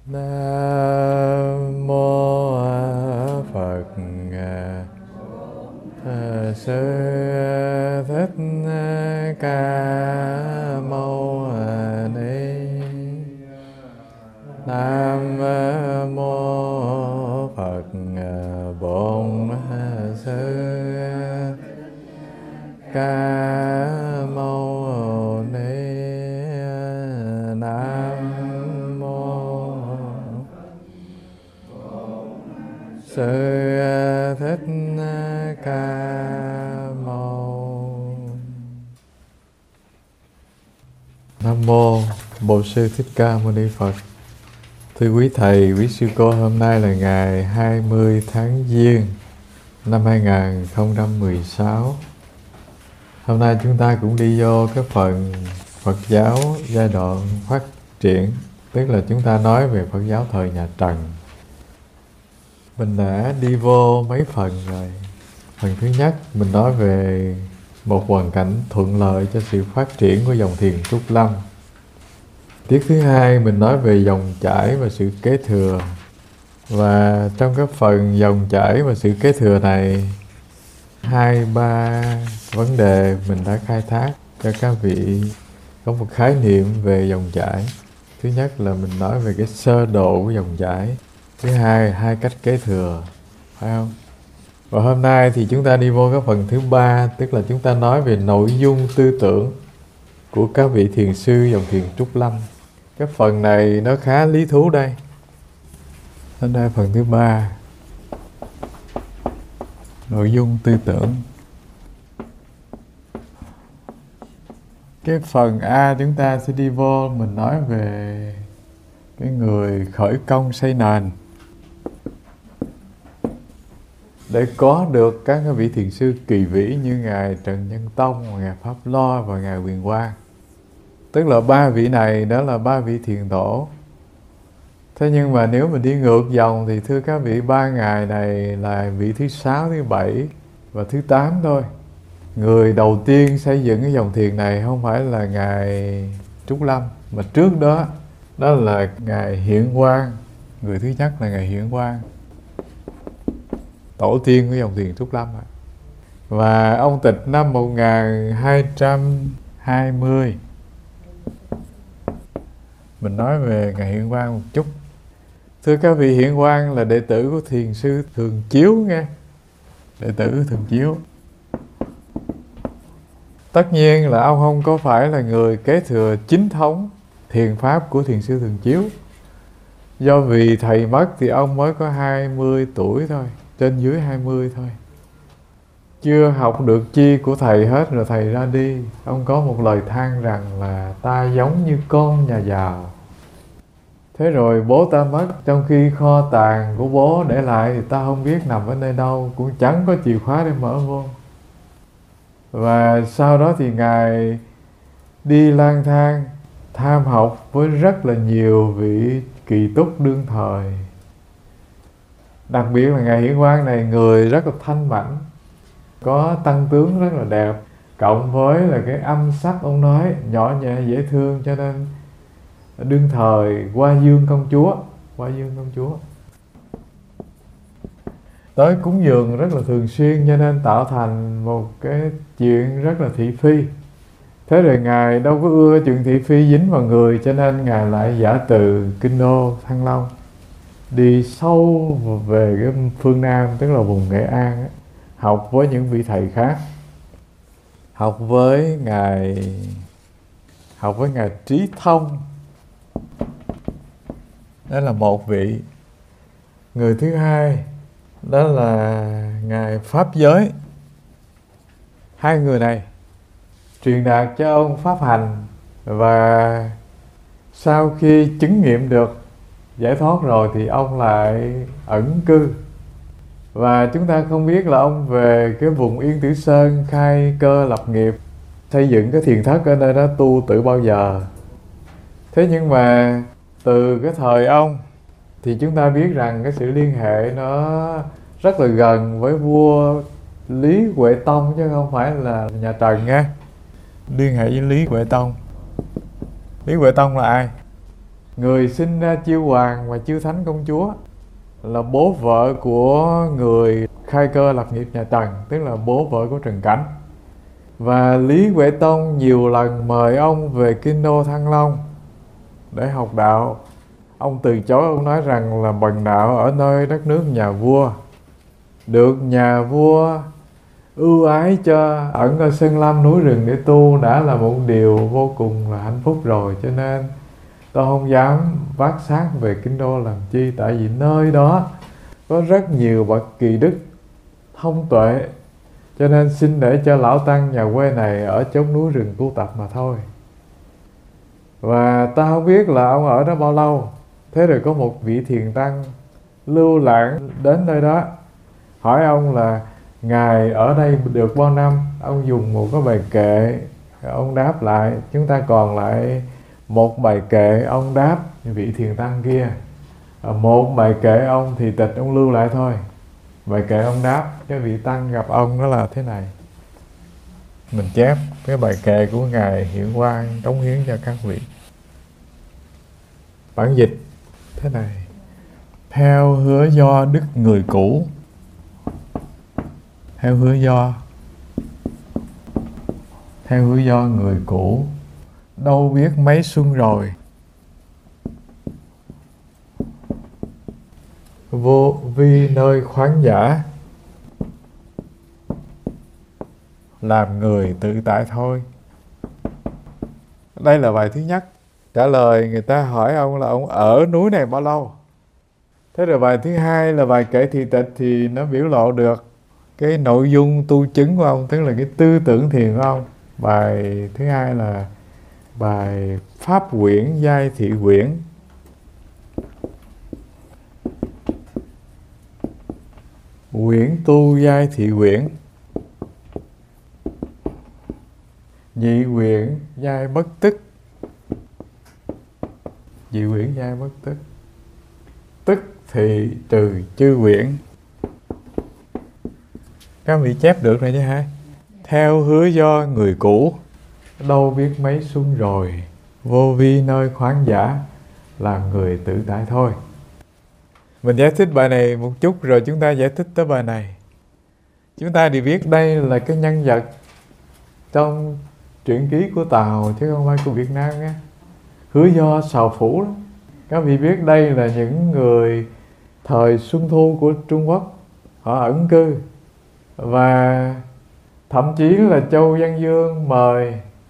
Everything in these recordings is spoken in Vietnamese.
Nam mô Phật. Sư Thích Ca Mâu Ni. Nam mô Phật. Bổn Sư Ca Mâu Ni. Nam mô Sư Thích Ca Mâu. Nam mô Bổn Sư Thích Ca Mâu Ni Phật. Thưa quý thầy, quý sư cô, hôm nay là ngày 20 tháng Giêng năm 2016. Hôm nay chúng ta cũng đi vô cái phần Phật giáo giai đoạn phát triển, tức là chúng ta nói về Phật giáo thời nhà Trần. Mình đã đi vô mấy phần rồi. Phần thứ nhất mình nói về một hoàn cảnh thuận lợi cho sự phát triển của dòng thiền Trúc Lâm. Tiết thứ hai mình nói về dòng chảy và sự kế thừa. Và trong cái phần dòng chảy và sự kế thừa này, 2-3 vấn đề mình đã khai thác cho các vị có một khái niệm về dòng chảy. Thứ nhất là mình nói về cái sơ độ của dòng chảy. Thứ hai, 2 cách kế thừa, phải không? Và hôm nay thì chúng ta đi vô cái phần thứ 3, tức là chúng ta nói về nội dung tư tưởng của các vị thiền sư dòng thiền Trúc Lâm. Cái phần này nó khá lý thú đây. Hôm nay phần thứ 3, nội dung tư tưởng. Cái phần A chúng ta sẽ đi vô, mình nói về cái người khởi công xây nền. Để có được các vị thiền sư kỳ vĩ như Ngài Trần Nhân Tông, Ngài Pháp Lo và Ngài Huyền Quang. Tức là 3 vị này đó là 3 vị thiền tổ. Thế nhưng mà nếu mình đi ngược dòng thì thưa các vị, 3 ngài này là vị thứ 6, thứ 7 và thứ 8 thôi. Người đầu tiên xây dựng cái dòng thiền này không phải là Ngài Trúc Lâm, mà trước đó đó là Ngài Hiển Quang. Người thứ nhất là Ngài Hiển Quang, tổ tiên của dòng thiền Trúc Lâm. Và ông tịch năm 1220. Mình nói về Ngài Hiển Quang một chút. Thưa các vị, Hiển Quang là đệ tử của thiền sư Thường Chiếu nghe. Đệ tử Thường Chiếu. Tất nhiên là ông không có phải là người kế thừa chính thống thiền pháp của thiền sư Thường Chiếu. Do vì thầy mất thì ông mới có 20 tuổi thôi, trên dưới 20 thôi. Chưa học được chi của thầy hết rồi thầy ra đi. Ông có một lời than rằng là ta giống như con nhà giàu. Thế rồi bố ta mất, trong khi kho tàng của bố để lại thì ta không biết nằm ở nơi đâu, cũng chẳng có chìa khóa để mở vô. Và sau đó thì Ngài đi lang thang tham học với rất là nhiều vị kỳ túc đương thời. Đặc biệt là Ngài Hiển Quang này người rất là thanh mảnh, có tăng tướng rất là đẹp, cộng với là cái âm sắc ông nói nhỏ nhẹ dễ thương, cho nên đương thời Hoa Dương công chúa tới cúng dường rất là thường xuyên, cho nên tạo thành một cái chuyện rất là thị phi. Thế rồi Ngài đâu có ưa chuyện thị phi dính vào người, cho nên Ngài lại giả từ Kinh Đô Thăng Long, đi sâu về cái phương Nam, tức là vùng Nghệ An ấy, học với những vị thầy khác. Học với Ngài Trí Thông. Đó là một vị. Người thứ hai đó là Ngài Pháp Giới. Hai người này truyền đạt cho ông pháp hành, và sau khi chứng nghiệm được giải thoát rồi thì ông lại ẩn cư. Và chúng ta không biết là ông về cái vùng Yên Tử Sơn khai cơ lập nghiệp, xây dựng cái thiền thất ở nơi đó tu tự bao giờ. Thế nhưng mà từ cái thời ông thì chúng ta biết rằng cái sự liên hệ nó rất là gần với vua Lý Huệ Tông, chứ không phải là nhà Trần nha. Liên hệ với Lý Huệ Tông. Lý Huệ Tông là ai? Người sinh ra chiêu hoàng và chiêu thánh công chúa, là bố vợ của người khai cơ lập nghiệp nhà Trần, tức là bố vợ của Trần Cảnh. Và Lý Huệ Tông nhiều lần mời ông về Kinh Đô Thăng Long để học đạo. Ông từ chối, ông nói rằng là bần đạo ở nơi đất nước nhà vua, được nhà vua ưu ái cho ẩn ở sơn lâm núi rừng để tu đã là một điều vô cùng là hạnh phúc rồi, cho nên tôi không dám vác xác về Kinh Đô làm chi. Tại vì nơi đó có rất nhiều bậc kỳ đức thông tuệ, cho nên xin để cho lão tăng nhà quê này ở chốn núi rừng tu tập mà thôi. Và ta không biết là ông ở đó bao lâu. Thế rồi có một vị thiền tăng lưu lãng đến nơi đó, hỏi ông là ngài ở đây được bao năm. Ông dùng một cái bài kệ, ông đáp lại. Chúng ta còn lại một bài kệ ông đáp vị thiền tăng kia, một bài kệ ông thì tịch ông lưu lại thôi. Bài kệ ông đáp cái vị tăng gặp ông đó là thế này. Mình chép cái bài kệ của ngài Hiển Quang cống hiến cho các vị. Bản dịch thế này: theo hứa do đức người cũ, theo hứa do người cũ, đâu biết mấy xuân rồi, vô vi nơi khoáng dã, làm người tự tại thôi. Đây là bài thứ nhất, trả lời người ta hỏi ông là ông ở núi này bao lâu. Thế rồi bài thứ hai là bài kệ thị tịch, thì nó biểu lộ được cái nội dung tu chứng của ông, tức là cái tư tưởng thiền của ông. Bài thứ hai là bài Pháp Quyển Giai Thị Quyển. Quyển tu Giai Thị Quyển. Dị quyển giai bất tức. Dị quyển giai bất tức. Tức thì trừ chư quyển. Các vị chép được rồi chứ hả? Theo hứa do người cũ, đâu biết mấy xuân rồi, vô vi nơi khoáng dã, làm người tự tại thôi. Mình giải thích bài này một chút rồi chúng ta giải thích tới bài này. Chúng ta đều biết đây là cái nhân vật trong truyện ký của Tàu chứ không phải của Việt Nam nha. Hứa do Sào Phủ đó. Các vị biết đây là những người thời Xuân Thu của Trung Quốc, họ ẩn cư. Và thậm chí là Châu Văn Dương mời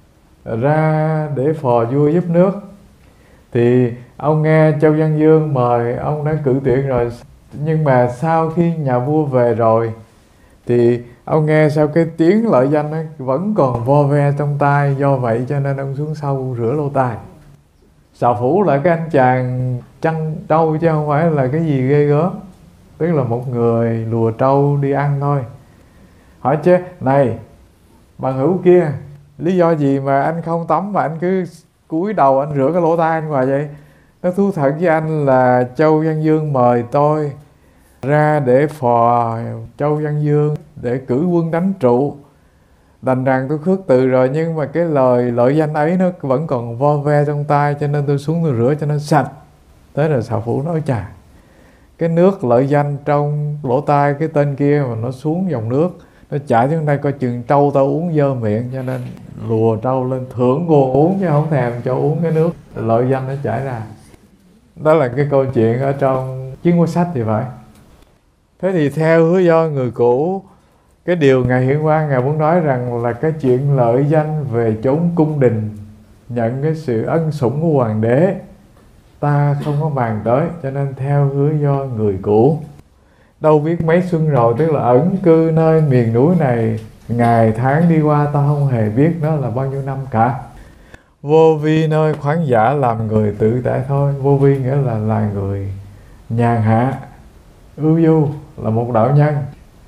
ra để phò vua giúp nước, thì ông nghe Châu Văn Dương mời, ông đã cự tuyệt rồi. Nhưng mà sau khi nhà vua về rồi thì ông nghe sao cái tiếng lợi danh ấy vẫn còn vo ve trong tai. Do vậy cho nên ông xuống sâu rửa lỗ tai. Sào Phủ là cái anh chàng chăn trâu chứ không phải là cái gì ghê gớm, tức là một người lùa trâu đi ăn thôi. Hỏi chứ này bằng hữu kia, lý do gì mà anh không tắm mà anh cứ cúi đầu anh rửa cái lỗ tai anh hoài vậy? Nó thú thật với anh là Châu Văn Dương mời tôi ra để phò Châu Văn Dương để cử quân đánh trụ. Đành rằng tôi khước từ rồi, nhưng mà cái lời lợi danh ấy nó vẫn còn vo ve trong tai, cho nên tôi xuống tôi rửa cho nó sạch. Thế là Sào Phủ nói chà, cái nước lợi danh trong lỗ tai cái tên kia mà nó xuống dòng nước, nó chảy xuống đây coi chừng trâu tao uống dơ miệng, cho nên lùa trâu lên thưởng cô uống chứ không thèm cho uống cái nước lợi danh nó chảy ra. Đó là cái câu chuyện ở trong Chiến Quốc Sách thì phải. Thế thì theo hứa do người cũ, cái điều ngài Hiển Quang ngài muốn nói rằng là cái chuyện lợi danh về chốn cung đình, nhận cái sự ân sủng của hoàng đế, ta không có bàn tới. Cho nên theo hứa do người cũ, đâu biết mấy xuân rồi, tức là ẩn cư nơi miền núi này, ngày tháng đi qua ta không hề biết nó là bao nhiêu năm cả. Vô vi nơi khoáng dã, làm người tự tại thôi. Vô vi nghĩa là người nhàn hạ, ưu du, là một đạo nhân.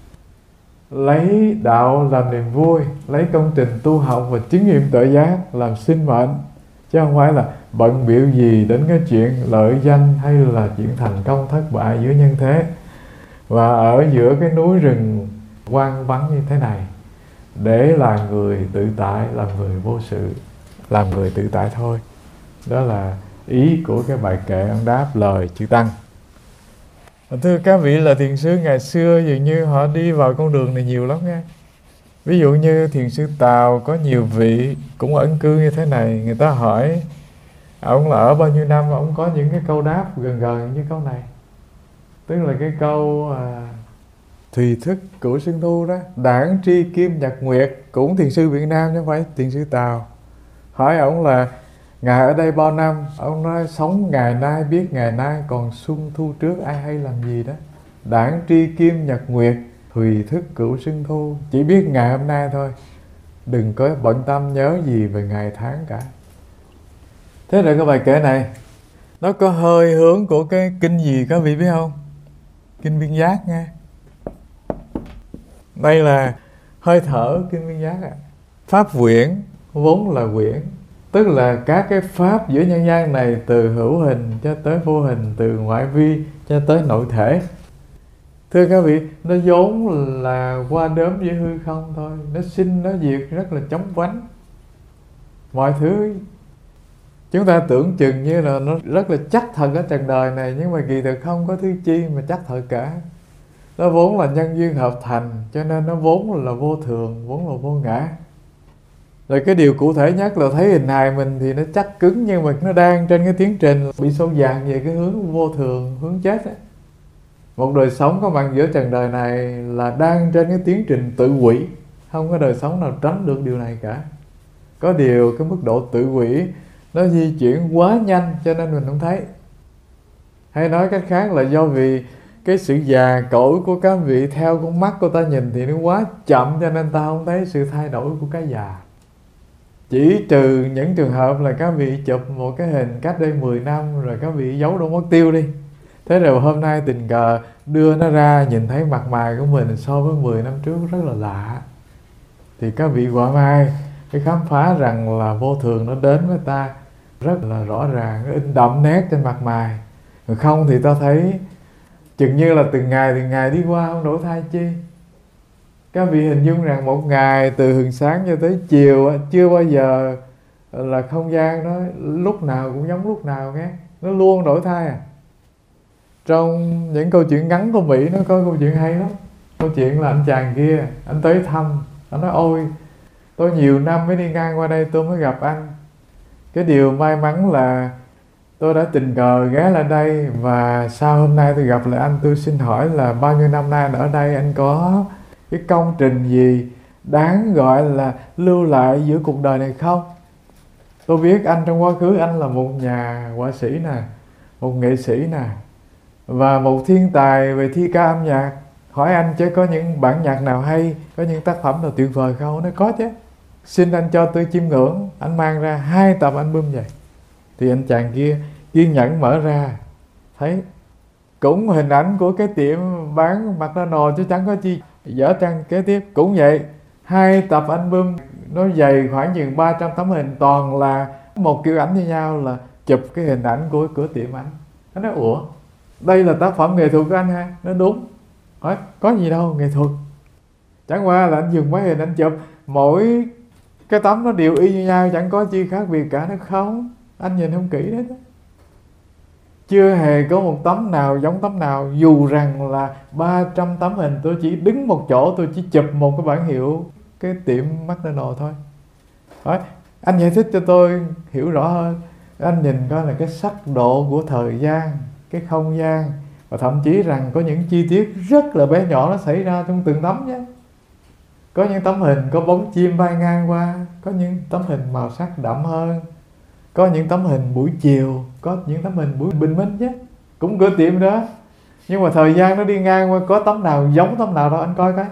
Lấy đạo làm niềm vui, lấy công trình tu học và chứng nghiệm tự giác làm sinh mệnh, chứ không phải là bận bịu gì đến cái chuyện lợi danh hay là chuyện thành công thất bại giữa nhân thế. Và ở giữa cái núi rừng hoang vắng như thế này, để là người tự tại, làm người vô sự, làm người tự tại thôi. Đó là ý của cái bài kệ ông đáp lời chư Tăng. Thưa các vị, là thiền sư ngày xưa dường như họ đi vào con đường này nhiều lắm nha. Ví dụ như thiền sư Tào có nhiều vị cũng ẩn cư như thế này. Người ta hỏi ông là ở bao nhiêu năm, ông có những cái câu đáp gần gần như câu này. Tức là cái câu Thùy thức cửu sinh thu đó, đảng tri kim nhật nguyệt, cũng thiền sư Việt Nam chứ không phải thiền sư Tào. Hỏi ông là ngài ở đây bao năm, ông nói sống ngày nay biết ngày nay, còn xuân thu trước ai hay làm gì đó. Đảng tri kim nhật nguyệt, thùy thức cửu sinh thu, chỉ biết ngày hôm nay thôi, đừng có bận tâm nhớ gì về ngày tháng cả. Thế rồi cái bài kệ này nó có hơi hướng của cái kinh gì các vị biết không? Kinh Viên Giác nha. Đây là hơi thở kinh Viên Giác Pháp quyển vốn là quyển, tức là các cái pháp giữa nhân gian này, từ hữu hình cho tới vô hình, từ ngoại vi cho tới nội thể. Thưa các vị, nó vốn là qua đốm với hư không thôi, nó sinh nó diệt rất là chóng vánh. Mọi thứ chúng ta tưởng chừng như là nó rất là chắc thật ở trần đời này, nhưng mà kỳ thực không có thứ chi mà chắc thật cả. Nó vốn là nhân duyên hợp thành, cho nên nó vốn là vô thường, vốn là vô ngã. Rồi cái điều cụ thể nhất là thấy hình hài mình thì nó chắc cứng, nhưng mà nó đang trên cái tiến trình bị xô dàn về cái hướng vô thường, hướng chết ấy. Một đời sống có mặt giữa trần đời này là đang trên cái tiến trình tự hủy. Không có đời sống nào tránh được điều này cả. Có điều cái mức độ tự hủy nó di chuyển quá nhanh cho nên mình không thấy. Hay nói cách khác là do vì cái sự già cỗi của các vị theo con mắt của ta nhìn thì nó quá chậm, cho nên ta không thấy sự thay đổi của cái già. Chỉ trừ những trường hợp là các vị chụp một cái hình cách đây 10 năm rồi các vị giấu đâu mất tiêu đi. Thế rồi hôm nay tình cờ đưa nó ra, nhìn thấy mặt mày của mình so với 10 năm trước rất là lạ, thì các vị quả mai cái khám phá rằng là vô thường nó đến với ta rất là rõ ràng, nó in đậm nét trên mặt mày. Còn không thì ta thấy chừng như là từng ngày đi qua không đổi thay chi. Các vị hình dung rằng một ngày từ hừng sáng cho tới chiều chưa bao giờ là không gian nó lúc nào cũng giống lúc nào nghe, nó luôn đổi thay à. Trong những câu chuyện ngắn của Mỹ nó có câu chuyện hay lắm. Câu chuyện là anh chàng kia, anh tới thăm, anh nói ôi tôi nhiều năm mới đi ngang qua đây tôi mới gặp anh. Cái điều may mắn là tôi đã tình cờ ghé lại đây, và sau hôm nay tôi gặp lại anh, tôi xin hỏi là bao nhiêu năm nay anh ở đây, anh có cái công trình gì đáng gọi là lưu lại giữa cuộc đời này không? Tôi biết anh trong quá khứ anh là một nhà họa sĩ nè, một nghệ sĩ nè, và một thiên tài về thi ca âm nhạc. Hỏi anh chứ có những bản nhạc nào hay, có những tác phẩm nào tuyệt vời không? Nói có chứ. Xin anh cho tôi chiêm ngưỡng. Anh mang ra 2 tập album vậy. Thì anh chàng kia kiên nhẫn mở ra, thấy cũng hình ảnh của cái tiệm bán McDonald's chứ chẳng có chi dở trang. Kế tiếp cũng vậy, 2 tập album nó dày khoảng chừng 300 tấm hình, toàn là một kiểu ảnh như nhau, là chụp cái hình ảnh của cửa tiệm ảnh. Nó nói ủa, đây là tác phẩm nghệ thuật của anh ha? Nó đúng. Hỏi có gì đâu, nghệ thuật. Chẳng qua là anh dùng mấy hình anh chụp, mỗi cái tấm nó đều y như nhau, chẳng có chi khác biệt cả. Nó không, anh nhìn không kỹ đấy. Chưa hề có một tấm nào giống tấm nào, dù rằng là 300 tấm hình tôi chỉ đứng một chỗ, tôi chỉ chụp một cái bản hiệu cái tiệm McDonald's thôi. Hỏi anh giải thích cho tôi hiểu rõ hơn. Anh nhìn coi là cái sắc độ của thời gian, cái không gian, và thậm chí rằng có những chi tiết rất là bé nhỏ nó xảy ra trong từng tấm nhé. Có những tấm hình có bóng chim bay ngang qua, có những tấm hình màu sắc đậm hơn, có những tấm hình buổi chiều, có những tấm hình buổi bình minh chứ, cũng cửa tiệm đó. Nhưng mà thời gian nó đi ngang qua, có tấm nào giống tấm nào đâu, anh coi coi.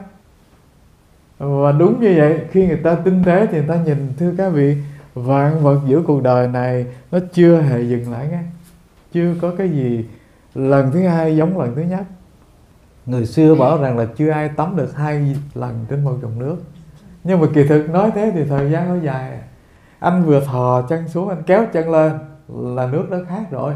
Và đúng như vậy, khi người ta tinh tế thì người ta nhìn, thưa các vị, vạn vật giữa cuộc đời này nó chưa hề dừng lại nghe. Chưa có cái gì lần thứ hai giống lần thứ nhất. Người xưa bảo rằng là chưa ai tắm được 2 lần trên một dòng nước. Nhưng mà kỳ thực nói thế thì thời gian nó dài. Anh vừa thò chân xuống, anh kéo chân lên là nước đã khác rồi.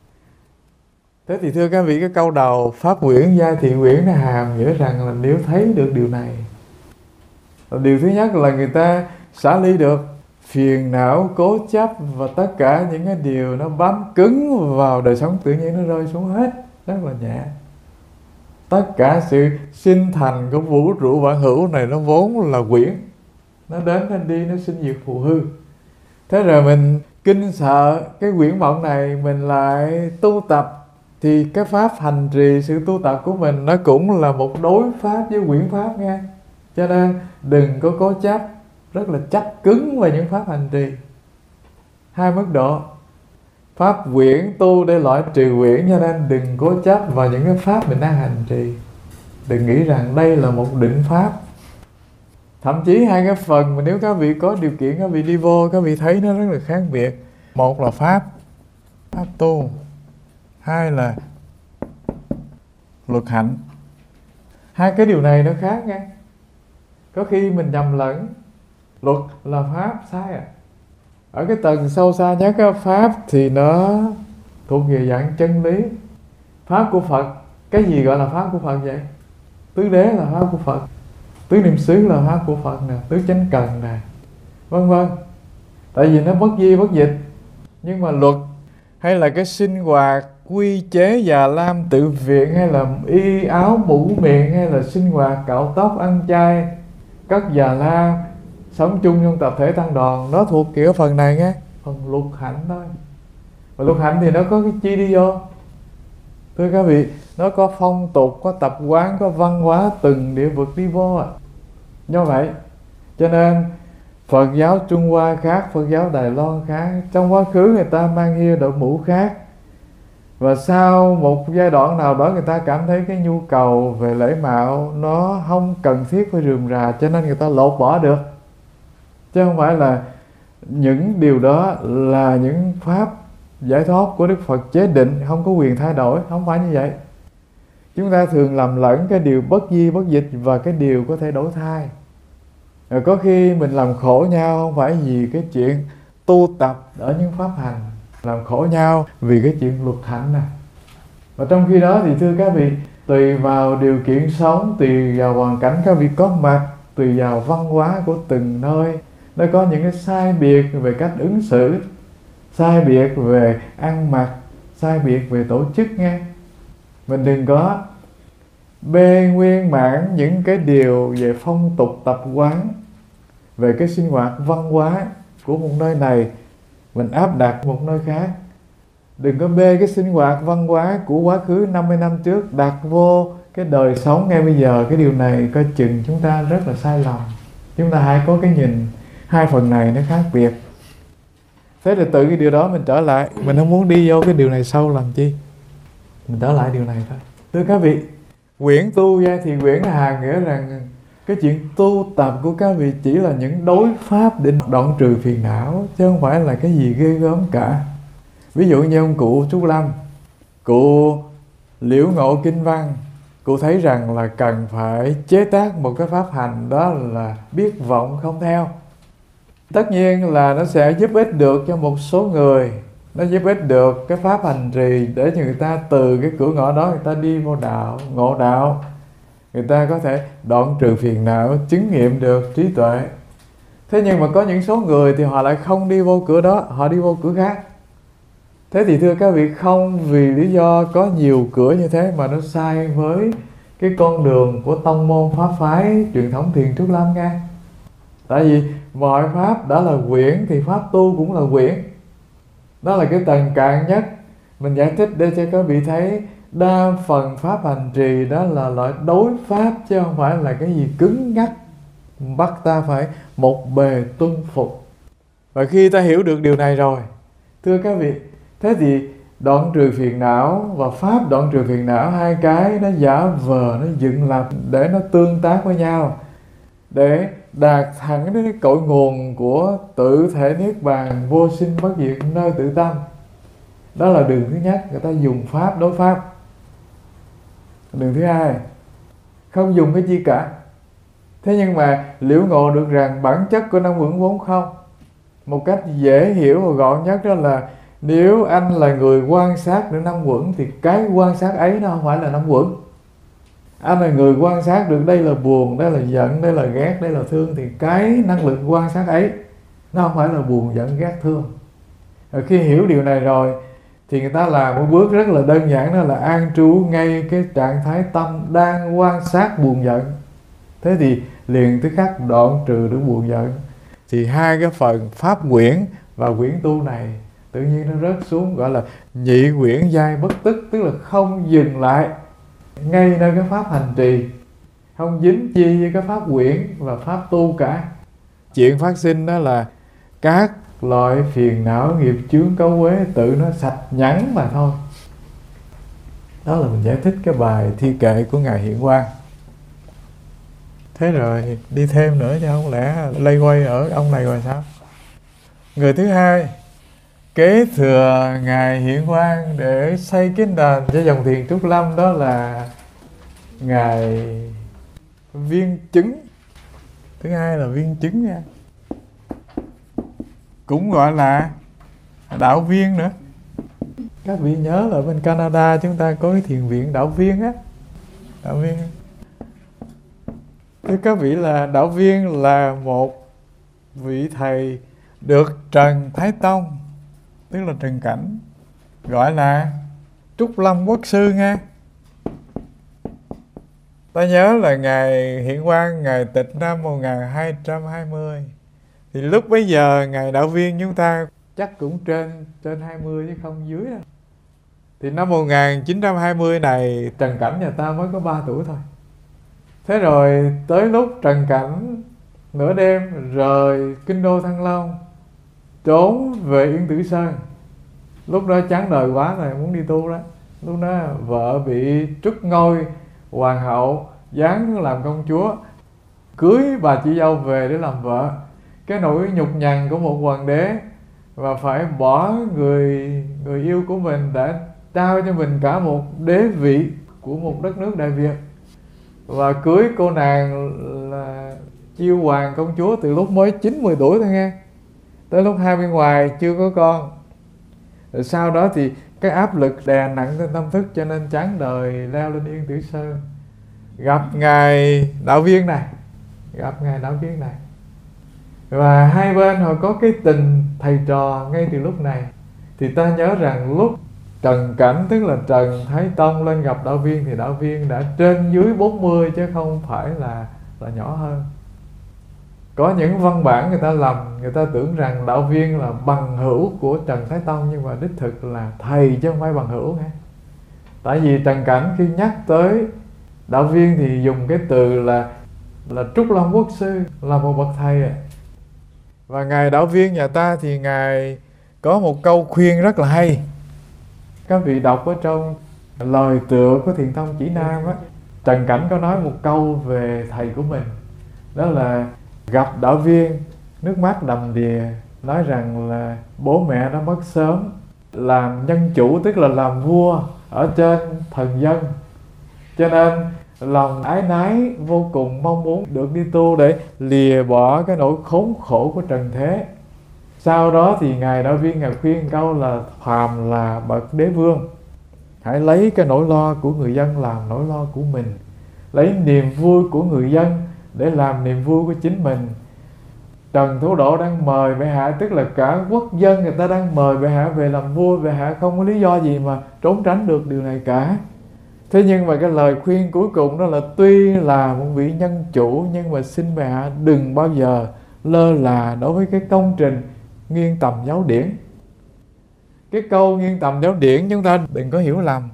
Thế thì thưa các vị, cái câu đầu Pháp quyển gia thiện quyển nó hàm nghĩa rằng là nếu thấy được điều này, điều thứ nhất là người ta xả ly được. phiền não, cố chấp và tất cả những cái điều nó bám cứng vào đời sống tự nhiên nó rơi xuống hết, rất là nhẹ. Tất cả sự sinh thành của vũ trụ vạn hữu này nó vốn là quyển, nó đến nó đi, nó sinh diệt phù hư. Thế rồi mình kinh sợ cái quyển mộng này, mình lại tu tập, thì cái pháp hành trì, sự tu tập của mình nó cũng là một đối pháp với quyển pháp nghe. Cho nên đừng có cố chấp, rất là chấp cứng vào những pháp hành trì. Hai mức độ. Pháp quyển tu để loại trừ quyển, cho nên đừng cố chấp vào những cái pháp mình đang hành trì. Đừng nghĩ rằng đây là một định pháp. Thậm chí hai cái phần mà nếu các vị có điều kiện, các vị đi vô, các vị thấy nó rất là khác biệt. Một là pháp tu, hai là luật hạnh. Hai cái điều này nó khác nghe. Có khi mình nhầm lẫn. Luật là pháp, sai à. Ở cái tầng sâu xa nhất cái pháp thì nó thuộc về dạng chân lý. Pháp của Phật, cái gì gọi là pháp của Phật vậy? Tứ đế là pháp của Phật, tứ niệm xứ là pháp của Phật nè, tứ chánh cần nè, vân vân. Tại vì nó bất di bất dịch. Nhưng mà luật hay là cái sinh hoạt, quy chế già lam tự viện, hay là y áo mũ miệng, hay là sinh hoạt cạo tóc, ăn chay, cất già lam, sống chung trong tập thể tăng đoàn, nó thuộc kiểu phần này nghe, phần luật hạnh thôi. Và luật hạnh thì nó có cái chi đi vô. Thưa các vị, nó có phong tục, có tập quán, có văn hóa từng địa vực đi vô à. Do vậy, cho nên Phật giáo Trung Hoa khác, Phật giáo Đài Loan khác. Trong quá khứ người ta mang yêu đội mũ khác. Và sau một giai đoạn nào đó người ta cảm thấy cái nhu cầu về lễ mạo nó không cần thiết phải rườm rà, cho nên người ta lột bỏ được. Chứ không phải là những điều đó là những pháp giải thoát của Đức Phật chế định, không có quyền thay đổi, không phải như vậy. Chúng ta thường lầm lẫn cái điều bất di bất dịch và cái điều có thể đổi thay. Rồi có khi mình làm khổ nhau không phải vì cái chuyện tu tập ở những pháp hành, làm khổ nhau vì cái chuyện luật hạnh này. Và trong khi đó thì thưa các vị, tùy vào điều kiện sống, tùy vào hoàn cảnh các vị có mặt, tùy vào văn hóa của từng nơi, nó có những cái sai biệt về cách ứng xử, sai biệt về ăn mặc, sai biệt về tổ chức nghe. Mình đừng có bê nguyên mãn những cái điều về phong tục tập quán, về cái sinh hoạt văn hóa của một nơi này mình áp đặt một nơi khác. Đừng có bê cái sinh hoạt văn hóa của quá khứ 50 năm trước đặt vô cái đời sống ngay bây giờ. Cái điều này coi chừng chúng ta rất là sai lầm. Chúng ta hãy có cái nhìn hai phần này nó khác biệt. Thế thì từ cái điều đó mình trở lại. Mình không muốn đi vô cái điều này sâu làm chi. Mình trở lại điều này thôi. Thưa các vị, quyển tu gia thì quyển hàng nghĩa rằng cái chuyện tu tập của các vị chỉ là những đối pháp để đoạn trừ phiền não, chứ không phải là cái gì ghê gớm cả. Ví dụ như ông cụ Trúc Lâm, cụ liễu ngộ kinh văn, cụ thấy rằng là cần phải chế tác một cái pháp hành, đó là biết vọng không theo. Tất nhiên là nó sẽ giúp ích được cho một số người, nó giúp ích được cái pháp hành trì để cho người ta từ cái cửa ngõ đó người ta đi vô đạo, ngộ đạo. Người ta có thể đoạn trừ phiền não, chứng nghiệm được trí tuệ. Thế nhưng mà có những số người thì họ lại không đi vô cửa đó, họ đi vô cửa khác. Thế thì thưa các vị, không vì lý do có nhiều cửa như thế mà nó sai với cái con đường của tông môn pháp phái truyền thống Thiền Trúc Lâm nha. Tại vì mọi pháp đã là quyển thì pháp tu cũng là quyển. Đó là cái tầng cạn nhất. Mình giải thích để cho các vị thấy đa phần pháp hành trì đó là loại đối pháp, chứ không phải là cái gì cứng nhắc bắt ta phải một bề tuân phục. Và khi ta hiểu được điều này rồi, thưa các vị, thế thì đoạn trừ phiền não và pháp đoạn trừ phiền não, hai cái nó giả vờ, nó dựng lập để nó tương tác với nhau, để đạt thẳng đến cái cội nguồn của tự thể niết bàn vô sinh bất diệt nơi tự tâm. Đó là đường thứ nhất, người ta dùng pháp đối pháp. Đường thứ hai, không dùng cái chi cả. Thế nhưng mà liễu ngộ được rằng bản chất của năm uẩn vốn không. Một cách dễ hiểu và gọn nhất đó là nếu anh là người quan sát được năm uẩn thì cái quan sát ấy nó không phải là năm uẩn. Anh là người quan sát được đây là buồn, đây là giận, đây là ghét, đây là thương, thì cái năng lực quan sát ấy nó không phải là buồn giận ghét thương. Rồi khi hiểu điều này rồi thì người ta làm một bước rất là đơn giản, đó là an trú ngay cái trạng thái tâm đang quan sát buồn giận. Thế thì liền tức khắc đoạn trừ được buồn giận. Thì hai cái phần pháp quyển và quyển tu này tự nhiên nó rớt xuống, gọi là nhị quyển giai bất tức, tức là không dừng lại ngay nơi cái pháp hành trì, không dính chi với cái pháp quyển và pháp tu cả. Chuyện phát sinh đó là các loại phiền não nghiệp chướng cấu uế tự nó sạch nhẵn mà thôi. Đó là mình giải thích cái bài thi kệ của Ngài Hiện Quang. Thế rồi đi thêm nữa chứ không lẽ lây quay ở ông này rồi sao? Người thứ hai kế thừa Ngài Hiện Quang để xây cái đền cho dòng thiền Trúc Lâm đó là Ngài Viên Chứng. Thứ hai là Viên Chứng nha, cũng gọi là Đạo Viên nữa. Các vị nhớ là bên Canada chúng ta có cái thiền viện Đạo Viên á. Đạo Viên. Thưa các vị, là Đạo Viên là một vị thầy được Trần Thái Tông, tức là Trần Cảnh, gọi là Trúc Lâm Quốc sư nha. Ta nhớ là Ngài Hiện Quang Ngài tịch năm 1220. Thì lúc bấy giờ Ngài Đạo Viên chúng ta chắc cũng trên 20 chứ không dưới đâu. Thì năm 1920 này Trần Cảnh nhà ta mới có 3 tuổi thôi. Thế rồi tới lúc Trần Cảnh nửa đêm rời kinh đô Thăng Long trốn về Yên Tử Sơn. Lúc đó chán đời quá rồi, muốn đi tu đó. Lúc đó vợ bị trút ngôi hoàng hậu, giáng làm công chúa, cưới bà chị dâu về để làm vợ. Cái nỗi nhục nhằn của một hoàng đế và phải bỏ người yêu của mình đã trao cho mình cả một đế vị của một đất nước Đại Việt, và cưới cô nàng là chiêu hoàng công chúa từ lúc mới 9-10 tuổi thôi nghe, tới lúc hai bên ngoài chưa có con. Rồi sau đó thì cái áp lực đè nặng trên tâm thức, cho nên chán đời leo lên Yên Tử Sơn, gặp Ngài Đạo Viên này, và hai bên họ có cái tình thầy trò ngay từ lúc này. Thì ta nhớ rằng lúc Trần Cảnh, tức là Trần Thái Tông lên gặp Đạo Viên thì Đạo Viên đã trên dưới 40 chứ không phải là nhỏ hơn. Có những văn bản người ta lầm, người ta tưởng rằng Đạo Viên là bằng hữu của Trần Thái Tông, nhưng mà đích thực là thầy chứ không phải bằng hữu nghe. Tại vì Trần Cảnh khi nhắc tới Đạo Viên thì dùng cái từ là Trúc Lâm Quốc sư, là một bậc thầy. Và Ngài Đạo Viên nhà ta thì Ngài có một câu khuyên rất là hay. Các vị đọc ở trong lời tựa của Thiền Tông Chỉ Nam á, Trần Cảnh có nói một câu về thầy của mình. Đó là gặp Đạo Viên nước mắt đầm đìa, nói rằng là bố mẹ đã mất sớm, làm nhân chủ tức là làm vua ở trên thần dân, cho nên lòng ái nái vô cùng mong muốn được đi tu để lìa bỏ cái nỗi khốn khổ của trần thế. Sau đó thì Ngài Đạo Viên Ngài khuyên câu là phàm là bậc đế vương, hãy lấy cái nỗi lo của người dân làm nỗi lo của mình, lấy niềm vui của người dân để làm niềm vui của chính mình. Trần Thủ Độ đang mời bệ hạ, tức là cả quốc dân người ta đang mời bệ hạ về làm vua, bệ hạ không có lý do gì mà trốn tránh được điều này cả. Thế nhưng mà cái lời khuyên cuối cùng đó là tuy là một vị nhân chủ, nhưng mà xin bệ hạ đừng bao giờ lơ là đối với cái công trình nghiên tầm giáo điển. Cái câu nghiên tầm giáo điển chúng ta đừng có hiểu lầm.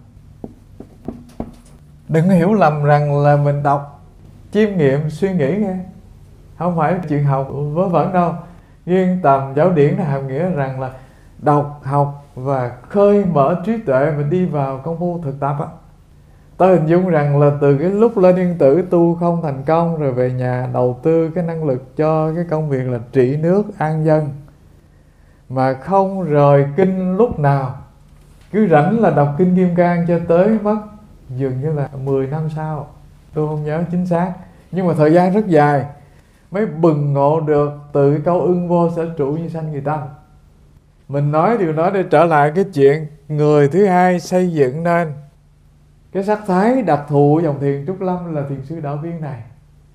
Đừng có hiểu lầm rằng là mình đọc chiêm nghiệm suy nghĩ nghe. Không phải chuyện học vớ vẩn đâu. Nghiên tầm giáo điển là hàm nghĩa rằng là đọc, học và khơi mở trí tuệ và đi vào công phu thực tập á. Ta hình dung rằng là từ cái lúc lên Yên Tử tu không thành công, rồi về nhà đầu tư cái năng lực cho cái công việc là trị nước an dân, mà không rời kinh lúc nào, cứ rảnh là đọc kinh Kim Cang cho tới mất dường như là 10 năm sau, tôi không nhớ chính xác, nhưng mà thời gian rất dài mới bừng ngộ được từ cái câu ưng vô sở trụ như sanh người tâm. Mình nói điều đó để trở lại cái chuyện người thứ hai xây dựng nên cái sắc thái đặc thù của dòng thiền Trúc Lâm là thiền sư Đạo Viên này.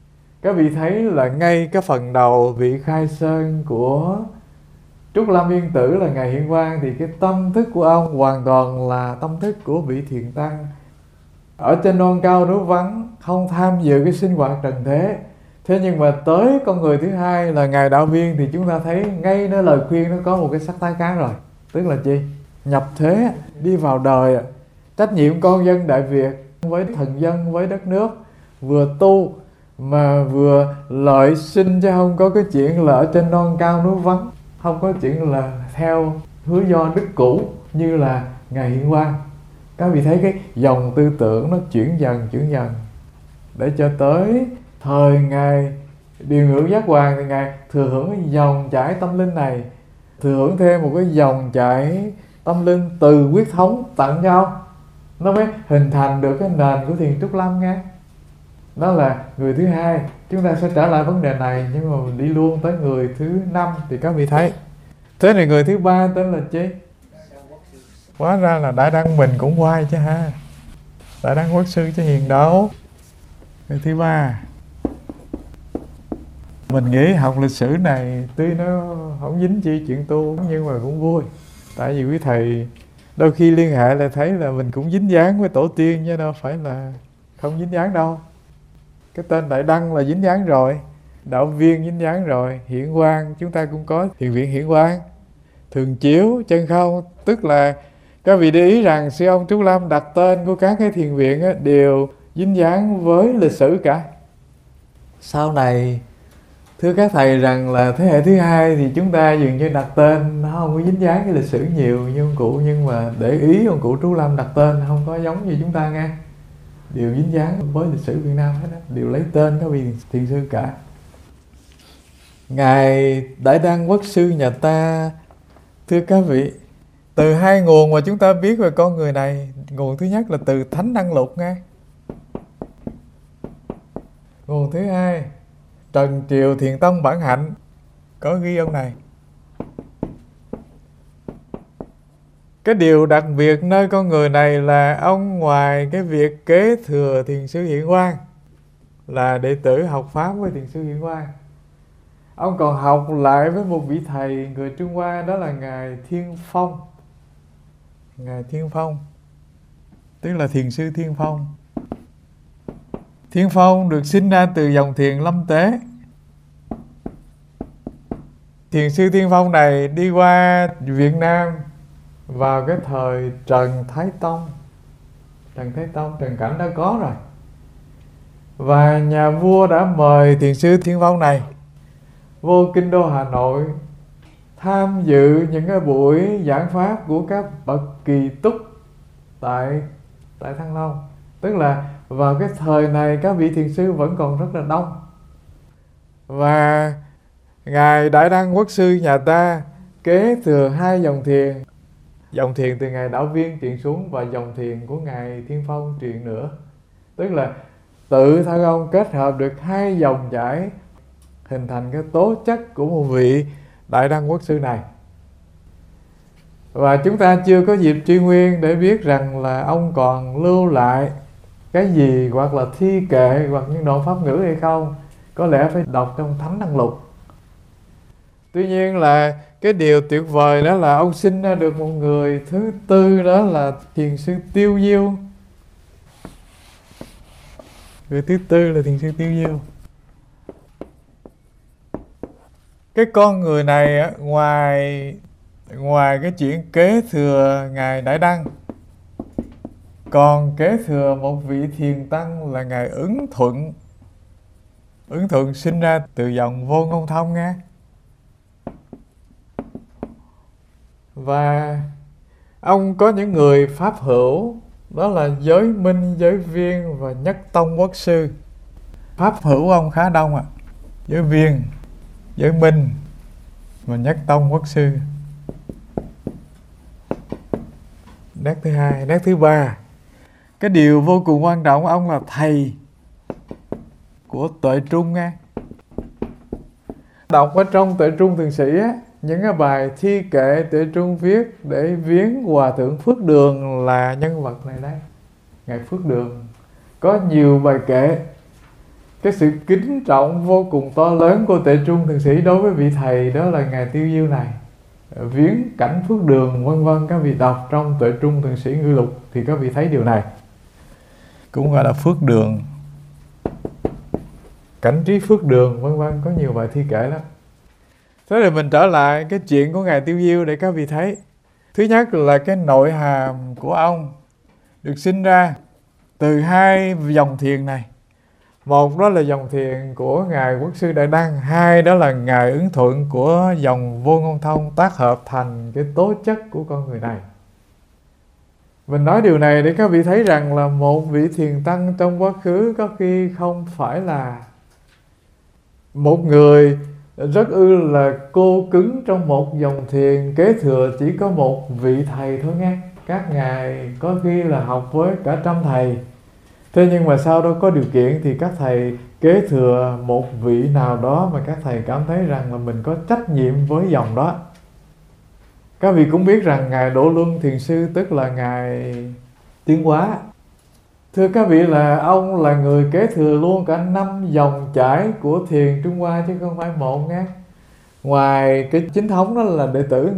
Các vị thấy là ngay cái phần đầu vị khai sơn của Trúc Lâm Yên Tử là Ngài Hiển Quang, thì cái tâm thức của ông hoàn toàn là tâm thức của vị thiền tăng ở trên non cao núi vắng, không tham dự cái sinh hoạt trần thế. Thế nhưng mà tới con người thứ hai là Ngài Đạo Viên thì chúng ta thấy ngay nơi lời khuyên nó có một cái sắc thái khác rồi. Tức là gì? Nhập thế, đi vào đời, trách nhiệm con dân Đại Việt với thần dân, với đất nước, vừa tu mà vừa lợi sinh, chứ không có cái chuyện là ở trên non cao núi vắng, không có chuyện là theo hứa do đức cũ như là Ngài Hiển Quang. Các vị thấy cái dòng tư tưởng nó chuyển dần để cho tới thời Ngài Điều Ngữ Giác Hoàng thì Ngài thừa hưởng cái dòng chảy tâm linh này, thừa hưởng thêm một cái dòng chảy tâm linh từ huyết thống tặng cho ông, nó mới hình thành được cái nền của thiền Trúc Lâm nghe. Đó là người thứ hai. Chúng ta sẽ trở lại vấn đề này, nhưng mà mình đi luôn tới người thứ 5 thì các vị thấy. Thế này người thứ 3 tên là chi? Hóa ra là Đại Đăng mình cũng quay chứ ha. Đại Đăng Quốc Sư chứ hiền đâu. Người thứ 3, mình nghĩ học lịch sử này tuy nó không dính chi chuyện tu nhưng mà cũng vui. Tại vì quý thầy đôi khi liên hệ là thấy là mình cũng dính dáng với tổ tiên, chứ đâu phải là không dính dáng đâu. Cái tên Đại Đăng là dính dáng rồi, Đạo Viên dính dáng rồi, Hiển Quang chúng ta cũng có thiền viện Hiển Quang, Thường Chiếu, Chân Không. Tức là các vị để ý rằng sư ông Trúc Lâm đặt tên của các cái thiền viện á, đều dính dáng với lịch sử cả. Sau này thưa các thầy rằng là thế hệ thứ hai thì chúng ta dường như đặt tên nó không có dính dáng cái lịch sử nhiều như ông cụ, nhưng mà để ý ông cụ Trúc Lâm đặt tên không có giống như chúng ta nghe, đều dính dáng với lịch sử Việt Nam hết đó, đều lấy tên các vị thiền sư cả. Ngài Đại Đăng Quốc Sư nhà ta, thưa các vị, từ hai nguồn mà chúng ta biết về con người này. Nguồn thứ nhất là từ Thánh Đăng Lục nghe. Nguồn thứ hai, Trần Triều Thiền Tông Bản Hạnh có ghi ông này. Cái điều đặc biệt nơi con người này là ông ngoài cái việc kế thừa thiền sư Hiển Quang là đệ tử học pháp với thiền sư Hiển Quang, ông còn học lại với một vị thầy người Trung Hoa, đó là Ngài Thiên Phong. Ngài Thiên Phong tức là thiền sư Thiên Phong. Thiên Phong được sinh ra từ dòng thiền Lâm Tế. Thiền sư Thiên Phong này đi qua Việt Nam vào cái thời Trần Thái Tông. Trần Cảnh đã có rồi. Và nhà vua đã mời thiền sư Thiên Phong này vô kinh đô Hà Nội tham dự những cái buổi giảng pháp của các bậc kỳ túc tại Thăng Long. Tức là vào cái thời này các vị thiền sư vẫn còn rất là đông. Và Ngài Đại Đăng Quốc Sư nhà ta kế thừa hai dòng thiền. Dòng thiền từ Ngài Đạo Viên truyền xuống và dòng thiền của Ngài Thiên Phong truyền nữa. Tức là tự thân ông kết hợp được hai dòng chảy, hình thành cái tố chất của một vị Đại Đăng Quốc Sư này. Và chúng ta chưa có dịp truy nguyên để biết rằng là ông còn lưu lại cái gì, hoặc là thi kệ hoặc những đoạn pháp ngữ hay không. Có lẽ phải đọc trong Thánh Đăng Lục. Tuy nhiên là cái điều tuyệt vời đó là ông sinh ra được một người thứ tư, đó là thiền sư Tiêu Diêu. Người thứ tư là thiền sư Tiêu Diêu. Cái con người này ngoài cái chuyện kế thừa Ngài Đại Đăng, còn kế thừa một vị thiền tăng là Ngài Ứng Thuận. Ứng Thuận sinh ra từ dòng Vô Ngôn Thông nghe. Và ông có những người pháp hữu, đó là Giới Minh, Giới Viên và Nhất Tông Quốc Sư. Pháp hữu ông khá đông ạ. Giới Viên, Giới Minh và Nhất Tông Quốc Sư. Nét thứ hai. Nét thứ ba, cái điều vô cùng quan trọng, ông là thầy của Tuệ Trung nghe. Đọc ở trong Tuệ Trung Thượng Sĩ á, những cái bài thi kệ Tuệ Trung viết để viếng Hòa Thượng Phước Đường là nhân vật này đây. Ngài Phước Đường có nhiều bài kệ cái sự kính trọng vô cùng to lớn của Tuệ Trung Thượng Sĩ đối với vị thầy đó là Ngài Tiêu Diêu này. Viếng cảnh phước đường vân vân, các vị đọc trong Tuệ Trung Thượng Sĩ Ngữ Lục thì các vị thấy điều này. Cũng gọi là phước đường, cảnh trí phước đường vân vân, có nhiều bài thi kể lắm. Thế thì mình trở lại cái chuyện của Ngài Tiêu Diêu để các vị thấy. Thứ nhất là cái nội hàm của ông được sinh ra từ hai dòng thiền này. Một đó là dòng thiền của Ngài Quốc sư Đại Đăng, hai đó là Ngài Ứng Thuận của dòng Vô Ngôn Thông tác hợp thành cái tố chất của con người này. Mình nói điều này để các vị thấy rằng là một vị thiền tăng trong quá khứ có khi không phải là một người rất là cô cứng trong một dòng thiền kế thừa chỉ có một vị thầy thôi nghe. Các ngài có khi là học với cả trăm thầy. Thế nhưng mà sau đó có điều kiện thì các thầy kế thừa một vị nào đó mà các thầy cảm thấy rằng là mình có trách nhiệm với dòng đó. Các vị cũng biết rằng Ngài Đỗ Luân Thiền Sư tức là Ngài Tiến Hóa. Thưa các vị là ông là người kế thừa luôn cả 5 dòng chảy của thiền Trung Hoa chứ không phải một nghe. Ngoài cái chính thống đó là đệ tử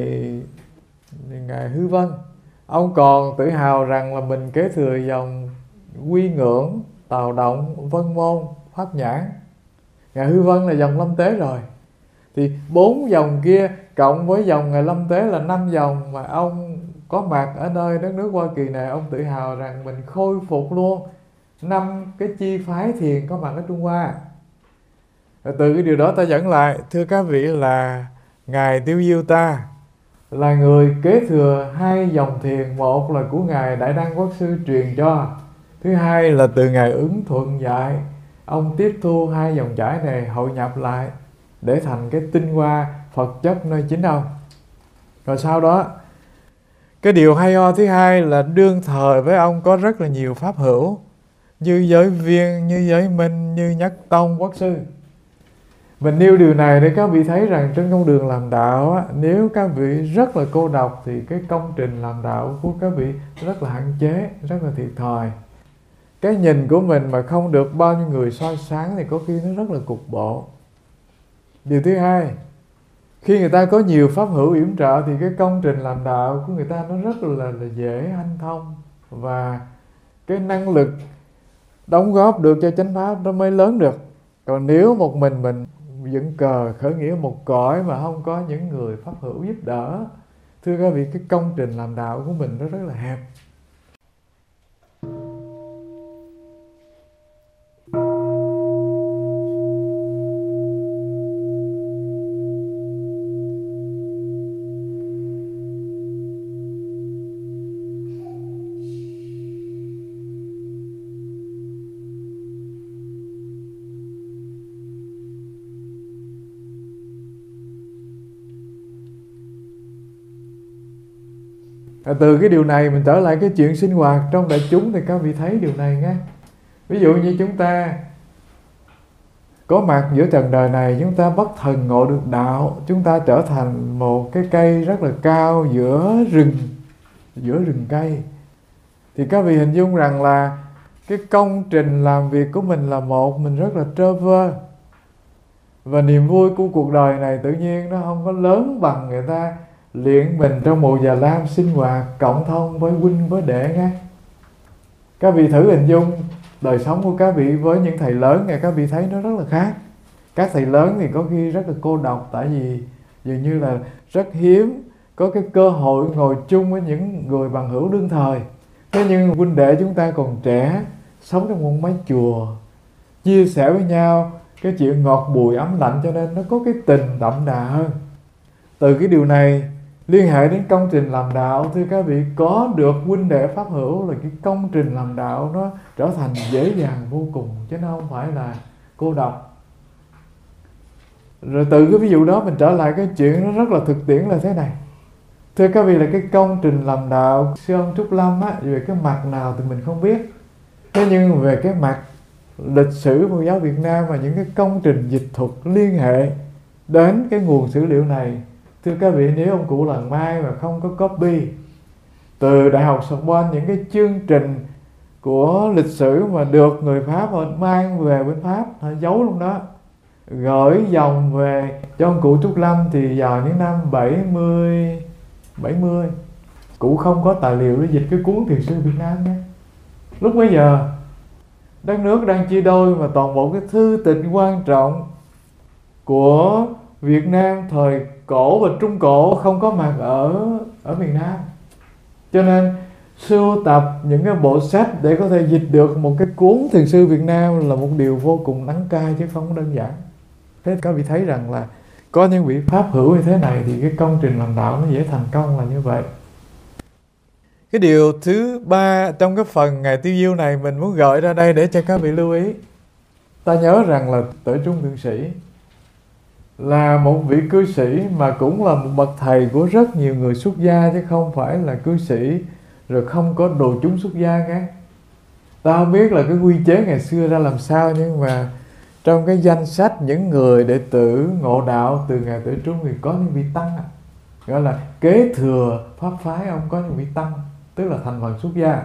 Ngài Hư Vân, ông còn tự hào rằng là mình kế thừa dòng Quy Ngưỡng, Tào Động, Vân Môn, Pháp Nhãn. Ngài Hư Vân là dòng Lâm Tế rồi. Thì 4 dòng kia cộng với dòng Ngài Lâm Tế là 5 dòng mà ông có mặt ở nơi đất nước Hoa Kỳ này. Ông tự hào rằng mình khôi phục luôn 5 cái chi phái thiền có mặt ở Trung Hoa. Từ cái điều đó ta dẫn lại, thưa các vị là Ngài Tiêu Diêu ta là người kế thừa 2 dòng thiền. Một là của Ngài Đại Đăng Quốc sư truyền cho, thứ hai là từ Ngài Ứng Thuận dạy. Ông tiếp thu 2 dòng chảy này hội nhập lại để thành cái tinh hoa Phật chất nơi chính ông. Rồi sau đó cái điều hay ho thứ hai là đương thời với ông có rất là nhiều pháp hữu như Giới Viên, như Giới Minh, như Nhất Tông Quốc sư. Mình nêu điều này để các vị thấy rằng trên con đường làm đạo á, nếu các vị rất là cô độc thì cái công trình làm đạo của các vị rất là hạn chế, rất là thiệt thòi. Cái nhìn của mình mà không được bao nhiêu người soi sáng thì có khi nó rất là cục bộ. Điều thứ hai, khi người ta có nhiều pháp hữu yểm trợ thì cái công trình làm đạo của người ta nó rất là dễ hanh thông, và cái năng lực đóng góp được cho chánh pháp nó mới lớn được. Còn nếu một mình dựng cờ khởi nghĩa một cõi mà không có những người pháp hữu giúp đỡ, thưa các vị, cái công trình làm đạo của mình nó rất là hẹp. Từ cái điều này mình trở lại cái chuyện sinh hoạt trong đại chúng thì các vị thấy điều này nghe. Ví dụ như chúng ta có mặt giữa trần đời này, chúng ta bất thần ngộ được đạo, chúng ta trở thành một cái cây rất là cao giữa rừng cây. Thì các vị hình dung rằng là cái công trình làm việc của mình là một, mình rất là trơ vơ. Và niềm vui của cuộc đời này tự nhiên nó không có lớn bằng người ta luyện mình trong mùa già lam sinh hoạt cộng thông với huynh với đệ nghe. Các vị thử hình dung đời sống của các vị với những thầy lớn này, các vị thấy nó rất là khác. Các thầy lớn thì có khi rất là cô độc, tại vì dường như là rất hiếm có cái cơ hội ngồi chung với những người bằng hữu đương thời. Thế nhưng huynh đệ chúng ta còn trẻ, sống trong một mái chùa, chia sẻ với nhau cái chuyện ngọt bùi ấm lạnh, cho nên nó có cái tình đậm đà hơn. Từ cái điều này liên hệ đến công trình làm đạo, thưa các vị, có được huynh đệ pháp hữu là cái công trình làm đạo nó trở thành dễ dàng vô cùng, chứ nó không phải là cô độc. Rồi từ cái ví dụ đó mình trở lại cái chuyện nó rất là thực tiễn là thế này. Thưa các vị, là cái công trình làm đạo sư ông Trúc Lâm á, về cái mặt nào thì mình không biết. Thế nhưng về cái mặt lịch sử Phật giáo Việt Nam và những cái công trình dịch thuật liên hệ đến cái nguồn sử liệu này, thưa các vị, nếu ông cụ Làng Mai mà không có copy từ Đại học Sorbonne những cái chương trình của lịch sử mà được người Pháp họ mang về bên Pháp, họ giấu luôn đó, gửi dòng về cho ông cụ Trúc Lâm thì vào những năm 70. Cụ không có tài liệu để dịch cái cuốn Thiền sư Việt Nam nhé. Lúc bấy giờ đất nước đang chia đôi mà toàn bộ cái thư tịch quan trọng của Việt Nam thời cổ và trung cổ không có mặt ở miền Nam. Cho nên sưu tập những cái bộ sách để có thể dịch được một cái cuốn Thiền sư Việt Nam là một điều vô cùng đắng cay chứ không đơn giản. Thế các vị thấy rằng là có những vị pháp hữu như thế này thì cái công trình làm đạo nó dễ thành công là như vậy. Cái điều thứ ba trong cái phần ngày tiêu diêu này mình muốn gợi ra đây để cho các vị lưu ý. Ta nhớ rằng là Tuệ Trung Thượng Sĩ là một vị cư sĩ mà cũng là một bậc thầy của rất nhiều người xuất gia, chứ không phải là cư sĩ rồi không có đồ chúng xuất gia nghe. Ta không biết là cái quy chế ngày xưa ra làm sao, nhưng mà trong cái danh sách những người đệ tử ngộ đạo từ Ngài Tuệ Trung thì có những vị tăng, gọi là kế thừa pháp phái, ông có những vị tăng, tức là thành phần xuất gia.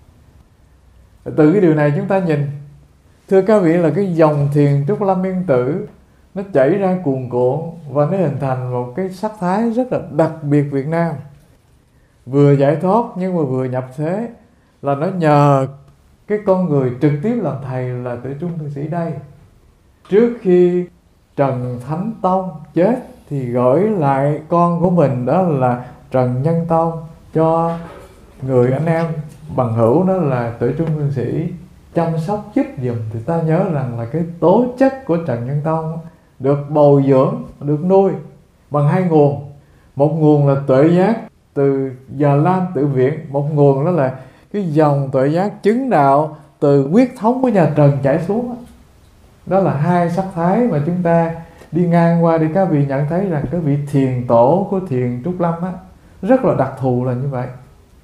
Từ cái điều này chúng ta nhìn, thưa các vị, là cái dòng thiền Trúc Lâm Yên Tử nó chảy ra cuồn cuộn và nó hình thành một cái sắc thái rất là đặc biệt Việt Nam. Vừa giải thoát nhưng mà vừa nhập thế, là nó nhờ cái con người trực tiếp làm thầy là Tuệ Trung Thượng Sĩ đây. Trước khi Trần Thánh Tông chết thì gửi lại con của mình, đó là Trần Nhân Tông, cho người anh em bằng hữu đó là Tuệ Trung Thượng Sĩ chăm sóc giúp giùm. Thì ta nhớ rằng là cái tố chất của Trần Nhân Tông được bồi dưỡng, được nuôi bằng hai nguồn. Một nguồn là tuệ giác từ Già Lam Tự Viện, một nguồn đó là cái dòng tuệ giác chứng đạo từ huyết thống của nhà Trần chảy xuống. Đó là hai sắc thái mà chúng ta đi ngang qua để các vị nhận thấy rằng cái vị thiền tổ của thiền Trúc Lâm á, rất là đặc thù là như vậy.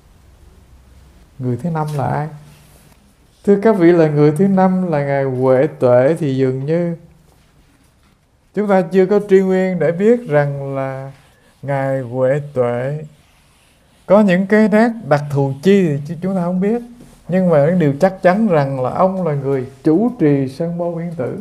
Người thứ năm là ai? Thưa các vị, là người thứ năm là Ngài Huệ Tuệ. Thì dường như chúng ta chưa có truy nguyên để biết rằng là Ngài Huệ Tuệ có những cái nét đặc thù chi thì chúng ta không biết. Nhưng mà cái điều chắc chắn rằng là ông là người chủ trì Sơn Môn Yên Tử.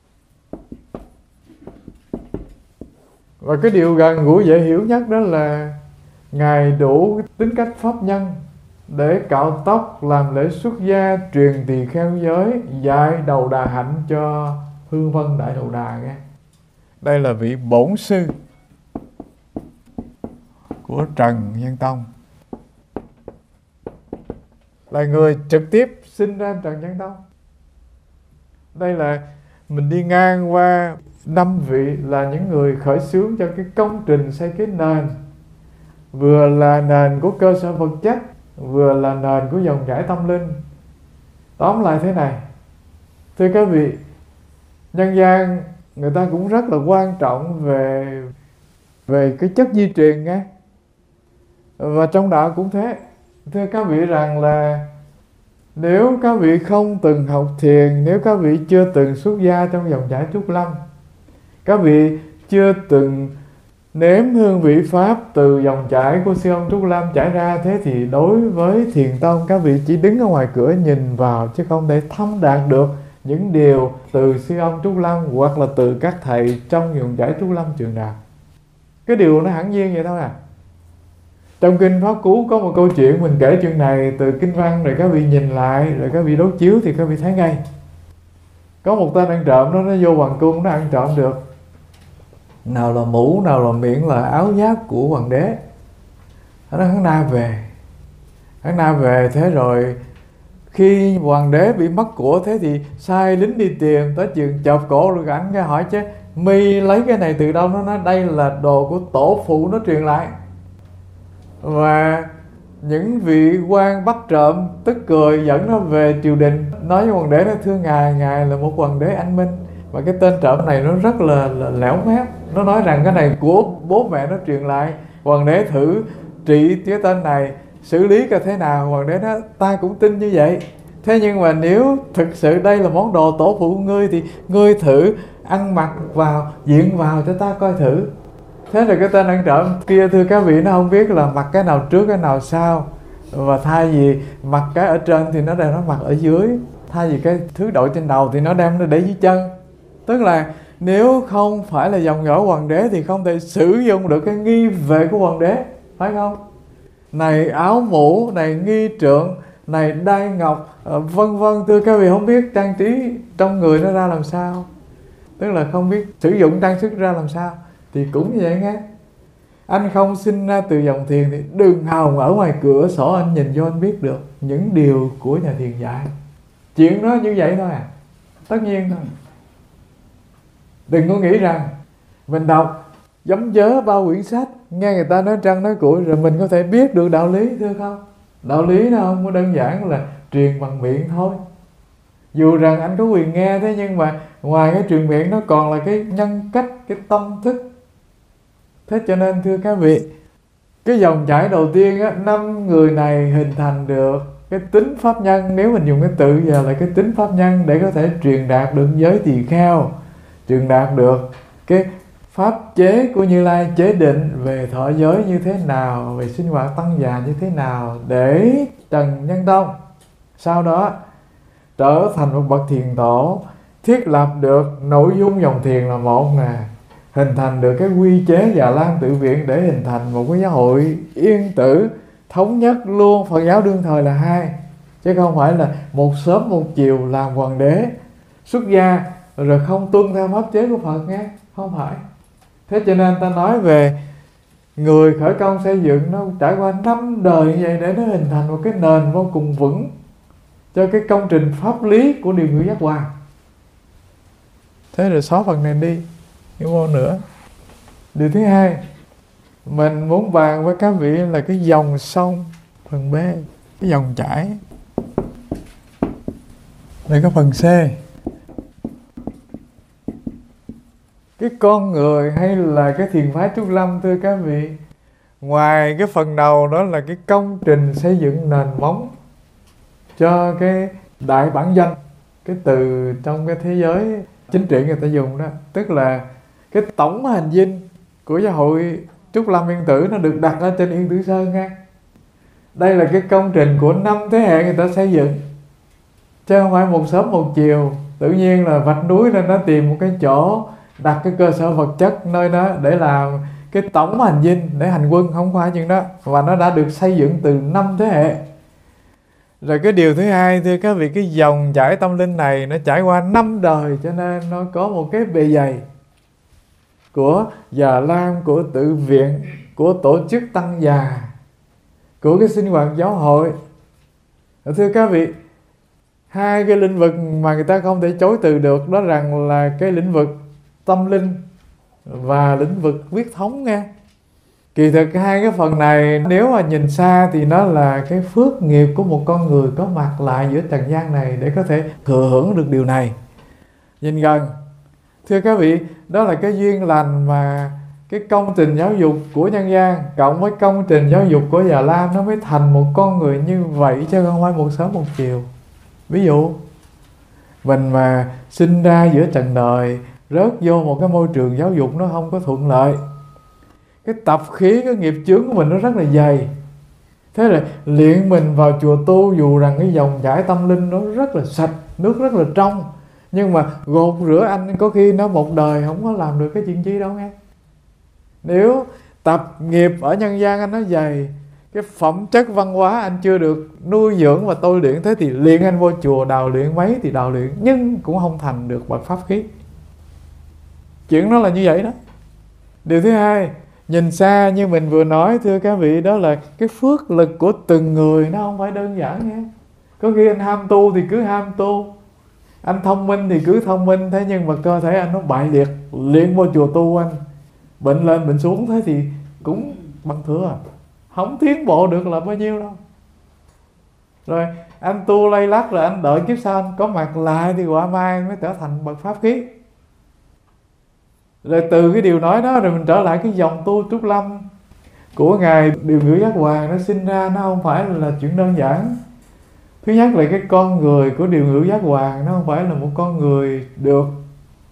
Và cái điều gần gũi dễ hiểu nhất đó là Ngài đủ tính cách pháp nhân để cạo tóc, làm lễ xuất gia, truyền tỳ kheo giới, dạy đầu đà hạnh cho Hương Vân Đại Đầu Đà nghe. Đây là vị bổn sư của Trần Nhân Tông, là người trực tiếp sinh ra Trần Nhân Tông. Đây là mình đi ngang qua 5 vị là những người khởi xướng cho cái công trình xây cái nền, vừa là nền của cơ sở vật chất, vừa là nền của dòng chảy tâm linh. Tóm lại thế này, thưa các vị, nhân gian người ta cũng rất là quan trọng về cái chất di truyền nghe. Và trong đạo cũng thế. Thưa các vị rằng là nếu các vị không từng học thiền, nếu các vị chưa từng xuất gia trong dòng chảy Trúc Lâm, các vị chưa từng nếm hương vị pháp từ dòng chảy của sư ông Trúc Lâm chảy ra, thế thì đối với thiền tông các vị chỉ đứng ở ngoài cửa nhìn vào, chứ không thể thâm đạt được những điều từ sư ông Trúc Lâm hoặc là từ các thầy trong dòng chảy Trúc Lâm Trường Đàm. Cái điều nó hẳn nhiên vậy thôi à. Trong Kinh Pháp Cú có một câu chuyện, mình kể chuyện này từ kinh văn, rồi các vị nhìn lại, rồi các vị đối chiếu thì các vị thấy ngay. Có một tên ăn trộm đó, nó vô hoàng cung, nó ăn trộm được nào là mũ, nào là miệng, là áo giáp của hoàng đế. Hắn na về, thế rồi khi hoàng đế bị mất của, thế thì sai lính đi tìm, tới trường chộp cổ rồi ảnh cái hỏi chứ mi lấy cái này từ đâu? Nó nói đây là đồ của tổ phụ nó truyền lại. Và những vị quan bắt trộm tức cười dẫn nó về triều đình, nói với hoàng đế, nó thưa ngài là một hoàng đế anh minh. Và cái tên trộm này nó rất là lẻo mép, nó nói rằng cái này của bố mẹ nó truyền lại. Hoàng đế thử trị cái tên này, xử lý coi thế nào. Hoàng đế nói ta cũng tin như vậy, thế nhưng mà nếu thực sự đây là món đồ tổ phụ của ngươi thì ngươi thử ăn mặc vào, diện vào cho ta coi thử. Thế rồi cái tên ăn trộm kia, thưa các vị, nó không biết là mặc cái nào trước cái nào sau, Và thay vì mặc cái ở trên thì nó đem nó mặc ở dưới, thay vì cái thứ đội trên đầu thì nó đem nó để dưới chân. Tức là nếu không phải là dòng dõi hoàng đế thì không thể sử dụng được cái nghi vệ của hoàng đế, phải không? Này áo mũ, này nghi trượng, này đai ngọc, vân vân. Thưa các vị, không biết trang trí trong người nó ra làm sao, tức là không biết sử dụng trang sức ra làm sao. Thì cũng như vậy nghe, anh không sinh ra từ dòng thiền thì đừng hòng ở ngoài cửa sổ anh nhìn vô anh biết được những điều của nhà thiền dạy. Chuyện đó như vậy thôi à, tất nhiên thôi. Đừng có nghĩ rằng mình đọc giống vớ bao quyển sách, nghe người ta nói trăng nói củi rồi mình có thể biết được đạo lý. Thưa không, đạo lý nó không có đơn giản là truyền bằng miệng thôi. Dù rằng anh có quyền nghe, thế nhưng mà ngoài cái truyền miệng nó còn là cái nhân cách, cái tâm thức. Thế cho nên thưa các vị, cái dòng chảy đầu tiên á, 5 người này hình thành được cái tính pháp nhân. Nếu mình dùng cái từ giờ là cái tính pháp nhân để có thể truyền đạt được giới tỳ kheo, truyền đạt được cái pháp chế của Như Lai, chế định về thọ giới như thế nào, về sinh hoạt tăng già như thế nào để Trần Nhân Tông sau đó trở thành một bậc thiền tổ, thiết lập được nội dung dòng thiền là một nè, hình thành được cái quy chế Già Lam Tự Viện để hình thành một cái giáo hội yên tử thống nhất luôn Phật giáo đương thời là hai, chứ không phải là một sớm một chiều làm hoàng đế xuất gia rồi không tuân theo pháp chế của Phật nghe, không phải. Thế cho nên ta nói về người khởi công xây dựng nó trải qua 5 đời như vậy để nó hình thành một cái nền vô cùng vững cho cái công trình pháp lý của điều ngữ giác hoàng. Thế rồi xóa phần này đi, hiểu không nữa. Điều thứ hai mình muốn bàn với các vị là cái dòng sông phần B, cái dòng chảy. Đây có phần C, cái con người hay là cái thiền phái Trúc Lâm. Thưa các vị, ngoài cái phần đầu đó là cái công trình xây dựng nền móng cho cái đại bản doanh, cái từ trong cái thế giới chính trị người ta dùng đó, tức là cái tổng hành dinh của giáo hội Trúc Lâm Yên Tử nó được đặt ở trên Yên Tử Sơn nha. Đây là cái công trình của 5 thế hệ người ta xây dựng, chứ không phải một sớm một chiều tự nhiên là vạch núi nên nó tìm một cái chỗ đặt cái cơ sở vật chất nơi đó để làm cái tổng hành dinh để hành quân, không phải chuyện đó, và nó đã được xây dựng từ 5 thế hệ. Rồi cái điều thứ hai, thưa các vị, cái dòng chảy tâm linh này nó trải qua 5 đời, cho nên nó có một cái bề dày của Già Lam, của tự viện, của tổ chức tăng già, của cái sinh hoạt giáo hội. Thưa các vị, hai cái lĩnh vực mà người ta không thể chối từ được đó rằng là cái lĩnh vực tâm linh và lĩnh vực huyết thống nghe. Kỳ thực hai cái phần này nếu mà nhìn xa thì nó là cái phước nghiệp của một con người có mặt lại giữa trần gian này để có thể thừa hưởng được điều này. Nhìn gần, thưa các vị, đó là cái duyên lành mà cái công trình giáo dục của nhân gian cộng với công trình giáo dục của Già Lam nó mới thành một con người như vậy, chứ không phải một sớm một chiều. Ví dụ mình mà sinh ra giữa trần đời, rớt vô một cái môi trường giáo dục nó không có thuận lợi, cái tập khí, cái nghiệp chướng của mình nó rất là dày. Thế rồi luyện mình vào chùa tu, dù rằng cái dòng chảy tâm linh nó rất là sạch, nước rất là trong, nhưng mà gột rửa anh có khi nó một đời không có làm được cái chuyện chi đâu nghe. Nếu tập nghiệp ở nhân gian anh nó dày, cái phẩm chất văn hóa anh chưa được nuôi dưỡng và tôi luyện, thế thì luyện anh vô chùa đào luyện mấy thì đào luyện, nhưng cũng không thành được bậc pháp khí. Chuyện đó là như vậy đó. Điều thứ hai, nhìn xa như mình vừa nói, thưa các vị, đó là cái phước lực của từng người nó không phải đơn giản nha. Có khi anh ham tu thì cứ ham tu, anh thông minh thì cứ thông minh, thế nhưng mà cơ thể anh nó bại liệt, luyện vô chùa tu anh bệnh lên bệnh xuống, thế thì cũng bằng thừa, không tiến bộ được là bao nhiêu đâu. Rồi anh tu lay lắc rồi anh đợi kiếp sau anh có mặt lại thì quả mai mới trở thành bậc pháp khí. Rồi từ cái điều nói đó rồi mình trở lại cái dòng tu Trúc Lâm của Ngài Điều Ngữ Giác Hoàng, nó sinh ra nó không phải là chuyện đơn giản. Thứ nhất là cái con người của Điều Ngữ Giác Hoàng nó không phải là một con người được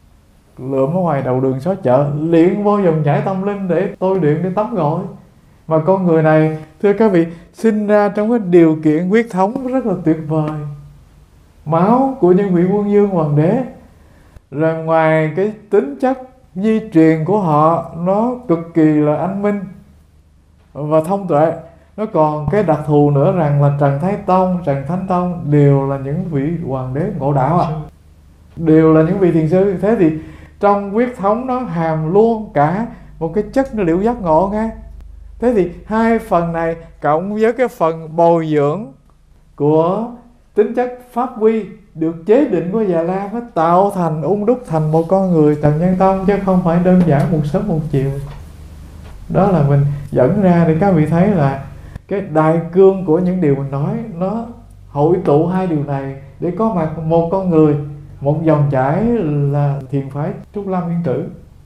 lượm ở ngoài đầu đường xó chợ, luyện vô dòng chảy tâm linh để tôi luyện để tắm gội, Mà con người này, thưa các vị, sinh ra trong cái điều kiện huyết thống rất là tuyệt vời. Máu của những vị quân vương hoàng đế. Rồi ngoài cái tính chất di truyền của họ nó cực kỳ là anh minh và thông tuệ, nó còn cái đặc thù nữa rằng là Trần Thái Tông, Trần Thánh Tông đều là những vị hoàng đế ngộ đạo đều là những vị thiền sư. Thế thì trong huyết thống nó hàm luôn cả một cái chất liệu giác ngộ nghe. Thế thì hai phần này cộng với cái phần bồi dưỡng của tính chất pháp quy được chế định của Già Lam, nó tạo thành ung đúc thành một con người Trần Nhân Tông, chứ không phải đơn giản một sớm một chiều. Đó là mình dẫn ra để các vị thấy là cái đại cương của những điều mình nói nó hội tụ hai điều này để có mặt một con người, một dòng chảy là thiền phái Trúc Lâm Yên Tử.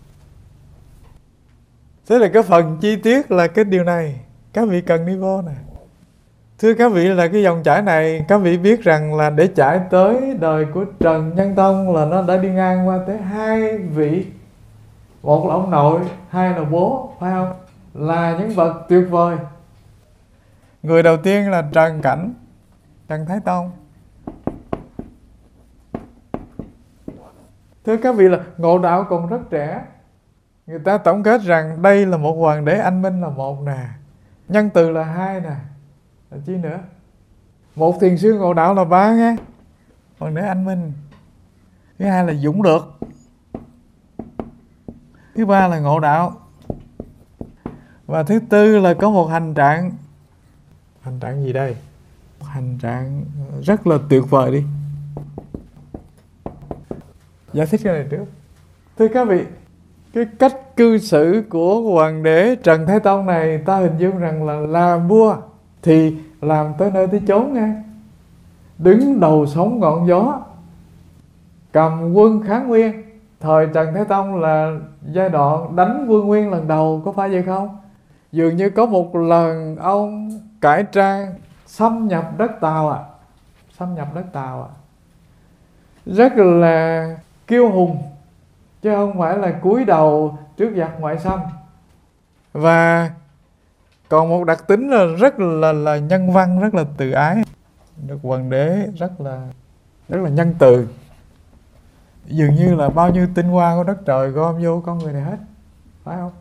Thế là cái phần chi tiết là cái điều này các vị cần đi vô nè. Thưa các vị, là cái dòng chảy này các vị biết rằng là để chảy tới đời của Trần Nhân Tông là nó đã đi ngang qua tới hai vị. Một là ông nội, hai là bố, phải không? Là những bậc tuyệt vời. Người đầu tiên là Trần Cảnh, Trần Thái Tông. Thưa các vị, là ngộ đạo còn rất trẻ. Người ta tổng kết rằng đây là một hoàng đế anh minh là một nè, nhân từ là hai nè, là chi nữa? Một thiền sư ngộ đạo là ba nghe. Hoàng đế anh minh. Thứ hai là dũng được. Thứ ba là ngộ đạo. Và thứ tư là có một hành trạng. Hành trạng gì đây? Hành trạng rất là tuyệt vời đi. Giải thích cái này trước. Thưa các vị, cái cách cư xử của hoàng đế Trần Thái Tông này, ta hình dung rằng là làm vua thì làm tới nơi tới chốn nghe. Đứng đầu sóng ngọn gió, cầm quân kháng Nguyên. Thời Trần Thái Tông là giai đoạn đánh quân Nguyên lần đầu, có phải vậy không? Dường như có một lần ông cải trang xâm nhập đất Tàu xâm nhập đất Tàu rất là kiêu hùng, chứ không phải là cúi đầu trước giặc ngoại xâm. Và còn một đặc tính là rất là nhân văn, rất là từ ái. Được hoàng đế rất là nhân từ. Dường như là bao nhiêu tinh hoa của đất trời gom vô con người này hết, phải không?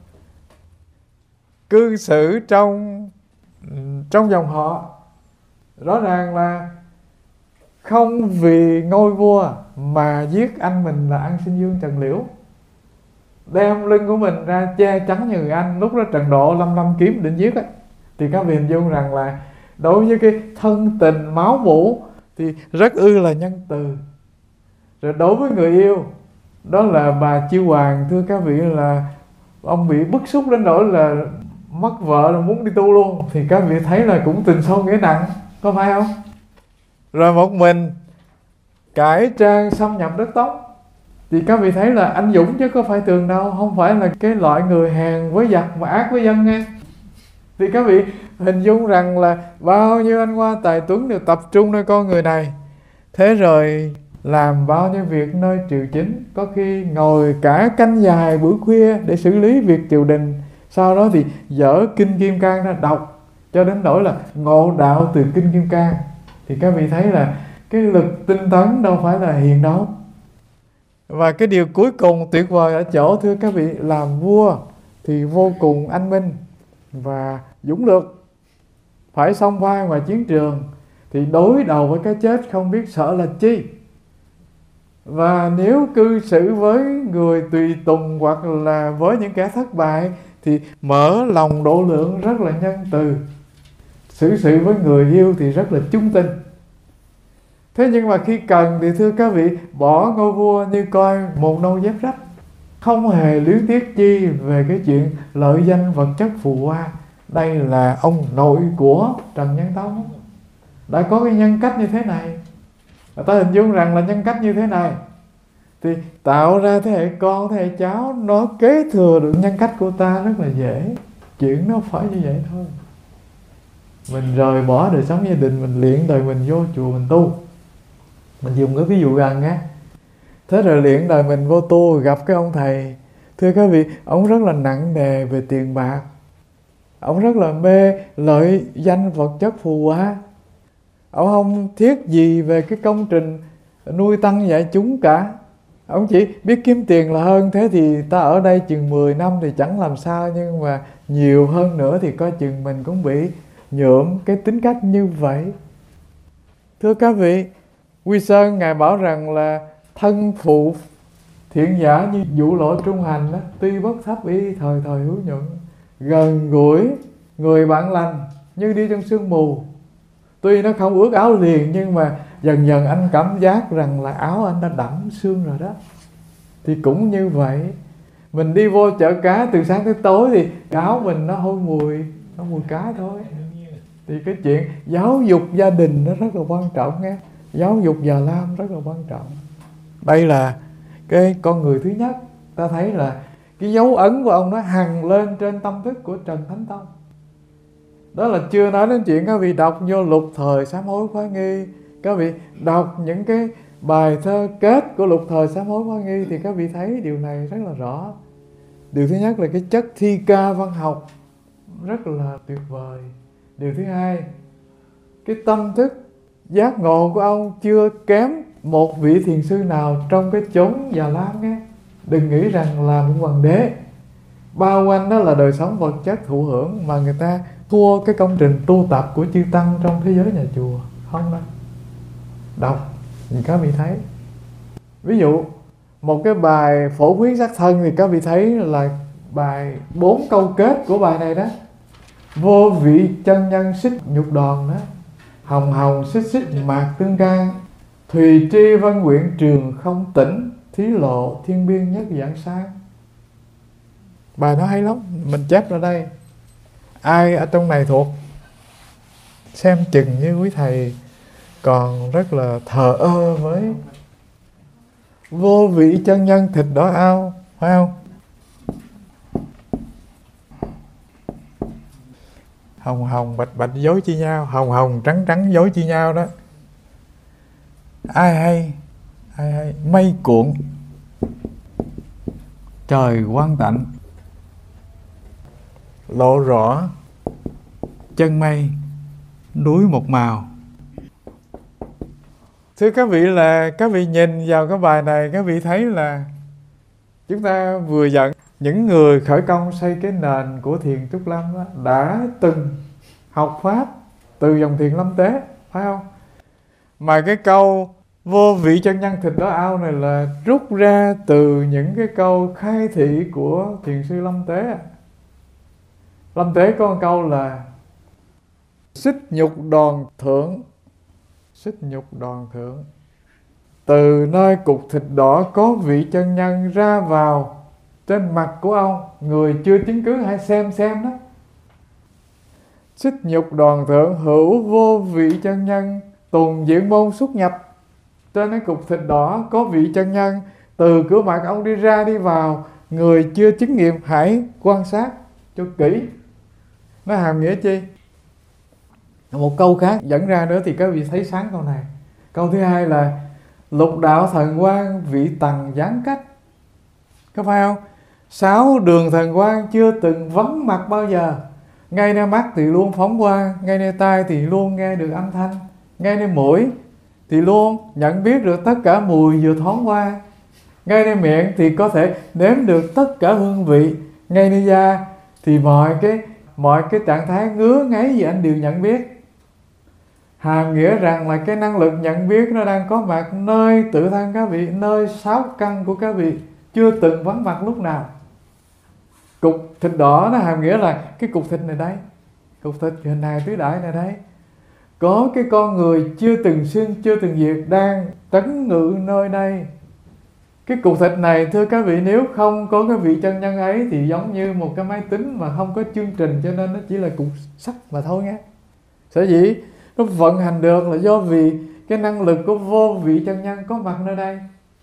Cư xử trong dòng họ rõ ràng là không vì ngôi vua mà giết anh mình là An Sinh Dương Trần Liễu, đem lưng của mình ra che chắn như người anh. Lúc đó Trần Độ lâm kiếm định giết ấy, thì các vị hình dung rằng là đối với cái thân tình máu mủ thì rất là nhân từ. Rồi đối với người yêu, đó là bà Chiêu Hoàng, thưa các vị, là ông bị bức xúc đến nỗi là mất vợ là muốn đi tu luôn. Thì các vị thấy là cũng tình sâu nghĩa nặng, có phải không? Rồi một mình cải trang xâm nhập đất Tống, thì các vị thấy là anh dũng chứ có phải tường đâu, không phải là cái loại người hèn với giặc mà ác với dân nghe. Thì các vị hình dung rằng là bao nhiêu anh hoa tài tuấn đều tập trung nơi con người này. Thế rồi làm bao nhiêu việc nơi triều chính, có khi ngồi cả canh dài buổi khuya để xử lý việc triều đình. Sau đó thì dở Kinh Kim Cang ra đọc, cho đến nỗi là ngộ đạo từ Kinh Kim Cang. Thì các vị thấy là cái lực tinh tấn đâu phải là hiền đâu. Và cái điều cuối cùng tuyệt vời ở chỗ, thưa các vị, làm vua thì vô cùng anh minh và dũng lược. Phải xông pha ngoài chiến trường thì đối đầu với cái chết không biết sợ là chi. Và nếu cư xử với người tùy tùng hoặc là với những kẻ thất bại thì mở lòng độ lượng, rất là nhân từ. Xử sự với người yêu thì rất là trung tình. Thế nhưng mà khi cần thì thưa các vị, bỏ ngôi vua như coi một nâu dép rách, không hề luyến tiếc chi về cái chuyện lợi danh vật chất phù hoa. Đây là ông nội của Trần Nhân Tông, đã có cái nhân cách như thế này. Ta hình dung rằng là nhân cách như thế này thì tạo ra thế hệ con, thế hệ cháu nó kế thừa được nhân cách của ta rất là dễ. Chuyện nó phải như vậy thôi. Mình rời bỏ đời sống gia đình, mình luyện đời mình vô chùa mình tu. Mình dùng cái ví dụ gần á. Thế rồi luyện đời mình vô tu, gặp cái ông thầy, thưa các vị, ông rất là nặng nề về tiền bạc. Ông rất là mê lợi danh vật chất phù hoa. Ông không thiết gì về cái công trình nuôi tăng dạy chúng cả. Ông chỉ biết kiếm tiền là hơn. Thế thì ta ở đây chừng 10 năm thì chẳng làm sao, nhưng mà nhiều hơn nữa thì coi chừng mình cũng bị nhuộm cái tính cách như vậy. Thưa các vị, Quy Sơn Ngài bảo rằng là thân phụ thiện giả như vũ lộ trung hành đó, tuy bất thấp y thời thời hữu nhuận, gần gũi người bạn lành như đi trong sương mù. Tuy nó không ướt áo liền, nhưng mà dần dần anh cảm giác rằng là áo anh đã đẫm sương rồi đó. Thì cũng như vậy, mình đi vô chợ cá từ sáng tới tối thì áo mình nó hôi mùi, nó mùi cá thôi. Thì cái chuyện giáo dục gia đình nó rất là quan trọng nghe. Giáo dục Già Lam rất là quan trọng. Đây là cái con người thứ nhất. Ta thấy là cái dấu ấn của ông nó hằn lên trên tâm thức của Trần Thánh Tông. Đó là chưa nói đến chuyện các vị đọc vô Lục Thời Sám Hối Khóa Nghi, các vị đọc những cái bài thơ kết của Lục Thời Sám Hối Khóa Nghi thì các vị thấy điều này rất là rõ. Điều thứ nhất là cái chất thi ca văn học rất là tuyệt vời. Điều thứ hai, cái tâm thức giác ngộ của ông chưa kém một vị thiền sư nào trong cái chốn Già Lam nghe. Đừng nghĩ rằng là một hoàng đế bao quanh đó là đời sống vật chất thụ hưởng mà người ta thua cái công trình tu tập của chư tăng trong thế giới nhà chùa. Không đâu. Đọc thì các vị thấy. Ví dụ một cái bài Phổ Khuyến Sắc Thân thì các vị thấy là bài 4 câu kết của bài này đó. Vô vị chân nhân xích nhục đòn đó, hồng hồng xích xích mạc tương can, thùy tri văn nguyện trường không tỉnh, thí lộ thiên biên nhất dạng sang. Bài nó hay lắm, mình chép ra đây. Ai ở trong này thuộc xem chừng như quý thầy còn rất là thờ ơ với vô vị chân nhân thịt đỏ ao, phải không? Hồng hồng bạch bạch dối chi nhau, hồng hồng trắng trắng dối chi nhau đó. Ai hay mây cuộn trời quang tạnh, lộ rõ chân mây núi một màu. Thưa các vị, là các vị nhìn vào cái bài này, các vị thấy là chúng ta vừa dẫn những người khởi công xây cái nền của thiền Trúc Lâm đó, đã từng học pháp từ dòng thiền Lâm Tế, phải không? Mà cái câu vô vị chân nhân thịt đỏ ao này là rút ra từ những cái câu khai thị của thiền sư Lâm Tế. Lâm Tế có một câu là xích nhục đòn thượng, xích nhục đòn thượng. Từ nơi cục thịt đỏ có vị chân nhân ra vào trên mặt của ông, người chưa chứng cứ hãy xem đó. Xích nhục đòn thượng hữu vô vị chân nhân tùng diễn môn xuất nhập. Trên cái cục thịt đỏ có vị chân nhân, từ cửa mặt ông đi ra đi vào, người chưa chứng nghiệm hãy quan sát cho kỹ. Nó hàm nghĩa chi? Một câu khác dẫn ra nữa thì các vị thấy sáng câu này. Câu thứ hai là lục đạo thần quang vị tầng gián cách. Có phải không? 6 đường thần quang chưa từng vắng mặt bao giờ. Ngay nơi mắt thì luôn phóng quang, ngay nơi tai thì luôn nghe được âm thanh, ngay nơi mũi thì luôn nhận biết được tất cả mùi vừa thoáng qua, ngay nơi miệng thì có thể nếm được tất cả hương vị, ngay nơi da thì mọi cái trạng thái ngứa ngáy gì anh đều nhận biết. Hàm nghĩa rằng là cái năng lực nhận biết nó đang có mặt nơi tự thân các vị, nơi 6 căn của các vị, chưa từng vắng mặt lúc nào. Cục thịt đỏ nó hàm nghĩa là cái cục thịt này đây, cục thịt hình hài tứ đại này đây, có cái con người chưa từng sinh, chưa từng diệt đang trấn ngự nơi đây. Cái cục thịt này thưa các vị, nếu không có cái vị chân nhân ấy thì giống như một cái máy tính mà không có chương trình, cho nên nó chỉ là cục sắt mà thôi nghe. Sở dĩ nó vận hành được là do vì cái năng lực của vô vị chân nhân có mặt nơi đây.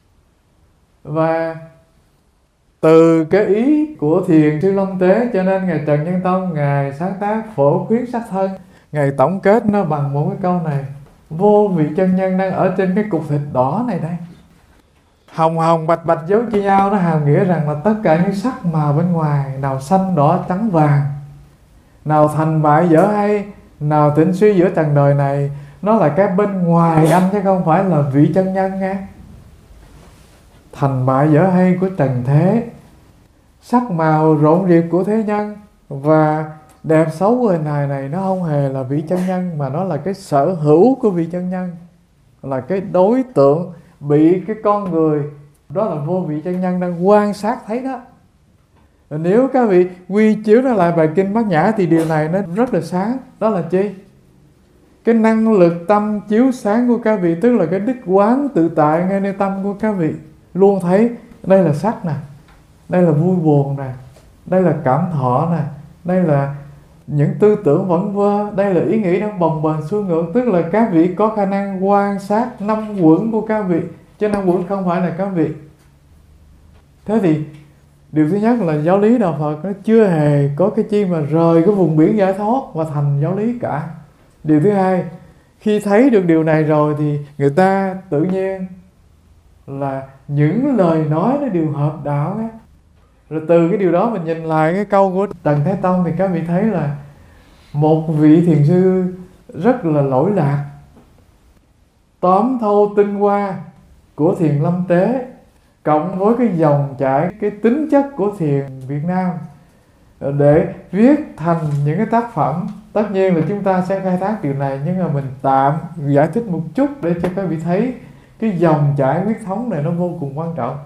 Và từ cái ý của thiền sư Long Tế cho nên Ngài Trần Nhân Tông Ngài sáng tác Phổ Khuyến Sắc Thân. Ngài tổng kết nó bằng một cái câu này: vô vị chân nhân đang ở trên cái cục thịt đỏ này đây. Hồng hồng bạch bạch dấu chia nhau, nó hàm nghĩa rằng là tất cả những sắc màu bên ngoài, nào xanh đỏ trắng vàng, nào thành bại dở hay, nào thịnh suy giữa trần đời này, nó là cái bên ngoài anh chứ không phải là vị chân nhân nghe. Thành bại dở hay của trần thế, sắc màu rộn rịp của thế nhân và đẹp xấu của hình hài này, nó không hề là vị chân nhân, mà nó là cái sở hữu của vị chân nhân, là cái đối tượng bị cái con người đó là vô vị chân nhân đang quan sát thấy đó. Nếu các vị quy chiếu nó lại bài kinh Bát Nhã thì điều này nó rất là sáng. Đó là chi? Cái năng lực tâm chiếu sáng của các vị, tức là cái đức quán tự tại ngay nơi tâm của các vị, luôn thấy đây là sắc nè, đây là vui buồn nè, đây là cảm thọ nè, đây là những tư tưởng vẩn vơ, đây là ý nghĩ đang bồng bềnh xuôi ngược. Tức là các vị có khả năng quan sát năm uẩn của các vị, chứ năm uẩn không phải là các vị. Thế thì điều thứ nhất là giáo lý Đạo Phật nó chưa hề có cái chi mà rời cái vùng biển giải thoát và thành giáo lý cả. Điều thứ hai, khi thấy được điều này rồi thì người ta tự nhiên là những lời nói nó đều hợp đạo ấy. Rồi từ cái điều đó mình nhìn lại cái câu của Trần Thái Tông thì các vị thấy là một vị thiền sư rất là lỗi lạc, tóm thâu tinh hoa của thiền lâm tế, cộng với cái dòng chảy, cái tính chất của thiền Việt Nam để viết thành những cái tác phẩm. Tất nhiên là chúng ta sẽ khai thác điều này, nhưng mà mình tạm giải thích một chút để cho các vị thấy cái dòng chảy huyết thống này nó vô cùng quan trọng.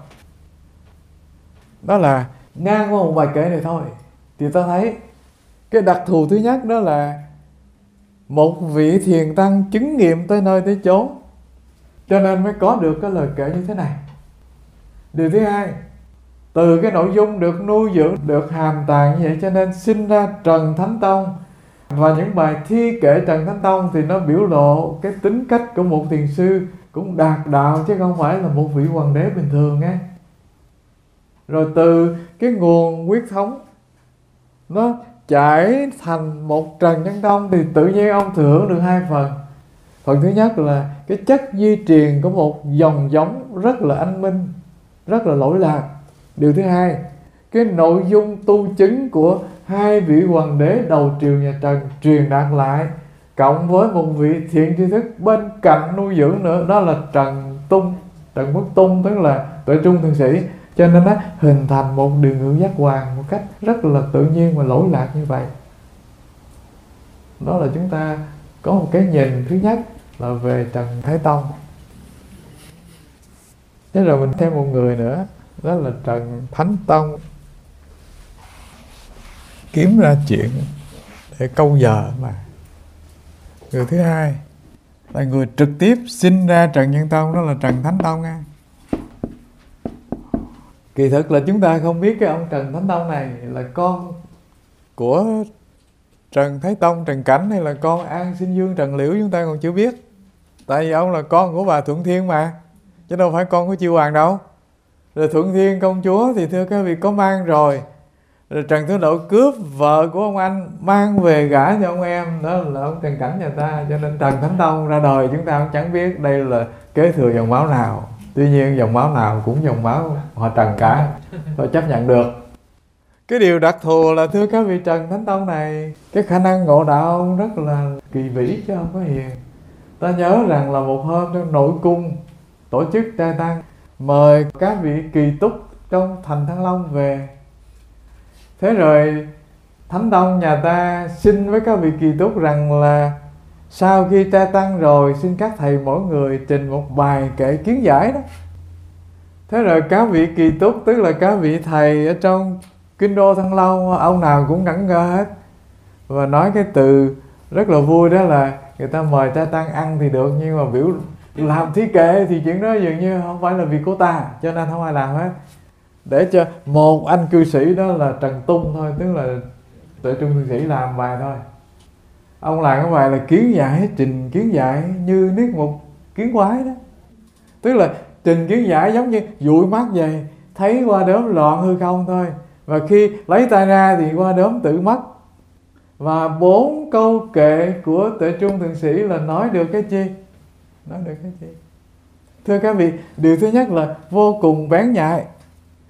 Đó là ngang qua một bài kể này thôi thì ta thấy cái đặc thù thứ nhất đó là một vị thiền tăng chứng nghiệm tới nơi tới chốn, cho nên mới có được cái lời kể như thế này. Điều thứ hai, từ cái nội dung được nuôi dưỡng, được hàm tàng như vậy, cho nên sinh ra Trần Thánh Tông. Và những bài thi kệ Trần Thánh Tông thì nó biểu lộ cái tính cách của một thiền sư cũng đạt đạo, chứ không phải là một vị hoàng đế bình thường nghe. Rồi từ cái nguồn huyết thống nó chảy thành một Trần Nhân Tông thì tự nhiên ông thừa hưởng được hai phần. Phần thứ nhất là cái chất di truyền của một dòng giống rất là anh minh, rất là lỗi lạc. Điều thứ hai, cái nội dung tu chứng của hai vị hoàng đế đầu triều nhà Trần truyền đạt lại, cộng với một vị thiện tri thức bên cạnh nuôi dưỡng nữa, đó là Trần Tung, Trần Bất Tung, tức là Tuệ Trung Thượng Sĩ. Cho nên nó hình thành một đường ngự giác hoàng một cách rất là tự nhiên và lỗi lạc như vậy. Đó là chúng ta có một cái nhìn thứ nhất là về Trần Thái Tông. Thế rồi mình thêm một người nữa, đó là Trần Thánh Tông. Kiếm ra chuyện để câu giờ mà. Người thứ hai là người trực tiếp sinh ra Trần Nhân Tông, đó là Trần Thánh Tông nha. Kỳ thực là chúng ta không biết cái ông Trần Thánh Tông này là con của Trần Thái Tông, Trần Cảnh, hay là con An Sinh Dương, Trần Liễu, chúng ta còn chưa biết. Tại vì ông là con của bà Thuận Thiên mà, chứ đâu phải con của Chiêu Hoàng đâu. Rồi Thuận Thiên công chúa thì thưa các vị có mang rồi. Rồi Trần Thứ Độ cướp vợ của ông anh mang về gả cho ông em, đó là ông Trần Cảnh nhà ta. Cho nên Trần Thánh Tông ra đời chúng ta cũng chẳng biết đây là kế thừa dòng máu nào. Tuy nhiên dòng máu nào cũng dòng máu họ Trần cả, tôi chấp nhận được. Cái điều đặc thù là thưa các vị Trần Thánh Tông này, cái khả năng ngộ đạo ông rất là kỳ vĩ chứ không có hiền. Ta nhớ rằng là một hôm trong nội cung tổ chức trai tăng, mời các vị kỳ túc trong thành Thăng Long về. Thế rồi Thánh Tông nhà ta xin với các vị kỳ túc rằng là sau khi trai tăng rồi xin các thầy mỗi người trình một bài kệ kiến giải đó. Thế rồi các vị kỳ túc, tức là các vị thầy ở trong kinh đô Thăng Long, ông nào cũng ngẩn ngơ hết và nói cái từ rất là vui, đó là người ta mời trai tăng ăn thì được, nhưng mà biểu làm thí kệ thì chuyện đó dường như không phải là việc của ta, cho nên không ai làm hết. Để cho một anh cư sĩ, đó là Trần Tung thôi, tức là Tuệ Trung Thượng Sĩ, làm bài thôi. Ông làm cái bài là kiến giải, trình kiến giải như niết một kiến quái đó. Tức là trình kiến giải giống như dụi mắt về thấy qua đốm loạn hư không thôi, và khi lấy tay ra thì qua đốm tự mất. Và 4 câu kệ của Tuệ Trung Thượng Sĩ là nói được cái chi? Nói được cái chi? Thưa các vị, điều thứ nhất là vô cùng bén nhạy.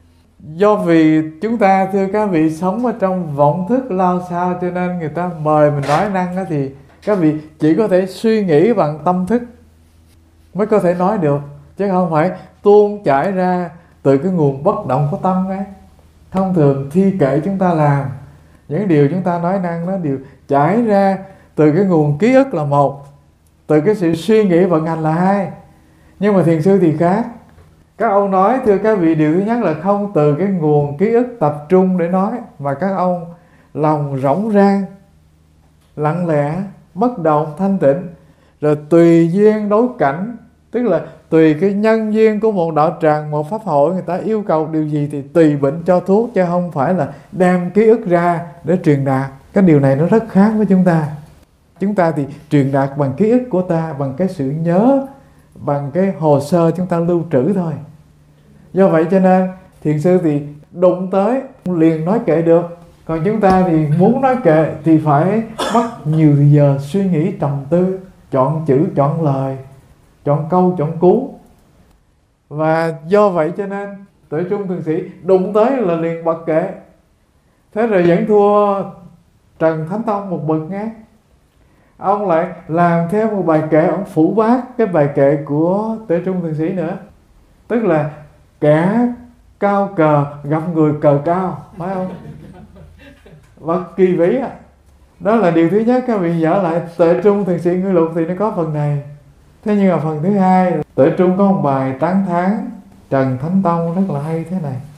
Do vì chúng ta, thưa các vị, sống ở trong vọng thức lao sao, cho nên người ta mời mình nói năng đó, thì các vị chỉ có thể suy nghĩ bằng tâm thức mới có thể nói được, chứ không phải tuôn chảy ra từ cái nguồn bất động của tâm ấy. Thông thường thi kệ chúng ta làm, những điều chúng ta nói năng nó đều chảy ra từ cái nguồn ký ức là một, từ cái sự suy nghĩ vận hành là hai. Nhưng mà thiền sư thì khác. Các ông nói, thưa các vị, điều thứ nhất là không từ cái nguồn ký ức tập trung để nói, mà các ông lòng rỗng rang, lặng lẽ, bất động, thanh tịnh, rồi tùy duyên đối cảnh. Tức là tùy cái nhân duyên của một đạo tràng, một pháp hội, người ta yêu cầu điều gì thì tùy bệnh cho thuốc, chứ không phải là đem ký ức ra để truyền đạt. Cái điều này nó rất khác với chúng ta. Chúng ta thì truyền đạt bằng ký ức của ta, bằng cái sự nhớ, bằng cái hồ sơ chúng ta lưu trữ thôi. Do vậy cho nên thiền sư thì đụng tới liền nói kệ được. Còn chúng ta thì muốn nói kệ thì phải mất nhiều giờ suy nghĩ trầm tư, chọn chữ, chọn lời, chọn câu, chọn cú. Và do vậy cho nên Tuệ Trung Thượng Sĩ đụng tới là liền bật kệ. Thế rồi vẫn thua Trần Thánh Tông một bậc nghe. Ông lại làm theo một bài kệ, ông phủ bác cái bài kệ của Tuệ Trung Thượng Sĩ nữa. Tức là kẻ cao cờ gặp người cờ cao, phải không? Bất kỳ vĩ á. Đó là điều thứ nhất. Các vị dở lại Tuệ Trung Thượng Sĩ Ngữ Lục thì nó có phần này. Thế nhưng mà phần thứ hai, Tuệ Trung có một bài tán thán Trần Thánh Tông rất là hay thế này.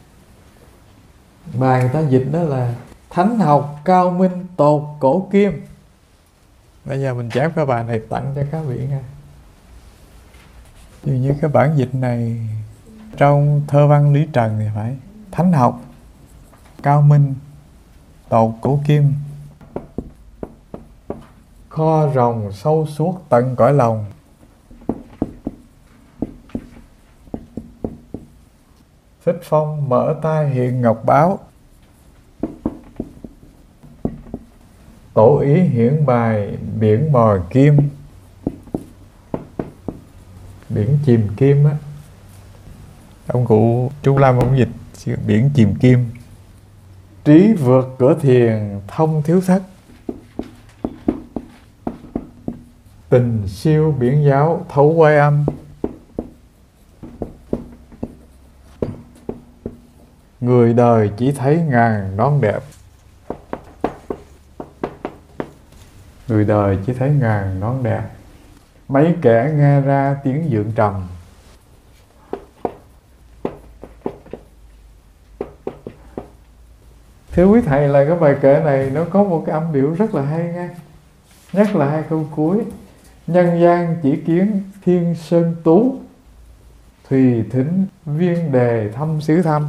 Bài người ta dịch đó là thánh học cao minh tột cổ kim. Bây giờ mình chép cái bài này tặng cho các vị nghe. Dường như cái bản dịch này trong thơ văn Lý Trần thì phải thánh học cao minh tột cổ kim, kho rồng sâu suốt tận cõi lòng, Thích Phong mở tay hiện ngọc báo, tổ ý hiển bài biển mò kim. Biển chìm kim á, ông cụ Chú Lâm ông dịch biển chìm kim. Trí vượt cửa thiền thông thiếu thất, tình siêu biển giáo thấu quay âm. Người đời chỉ thấy ngàn nón đẹp, người đời chỉ thấy ngàn nón đẹp. Mấy kẻ nghe ra tiếng dượng trầm, thưa quý thầy, là cái bài kệ này nó có một cái âm điệu rất là hay nghe. Nhất là hai câu cuối: nhân gian chỉ kiến thiên sơn tú, thùy thính viên đề thăm xứ thăm.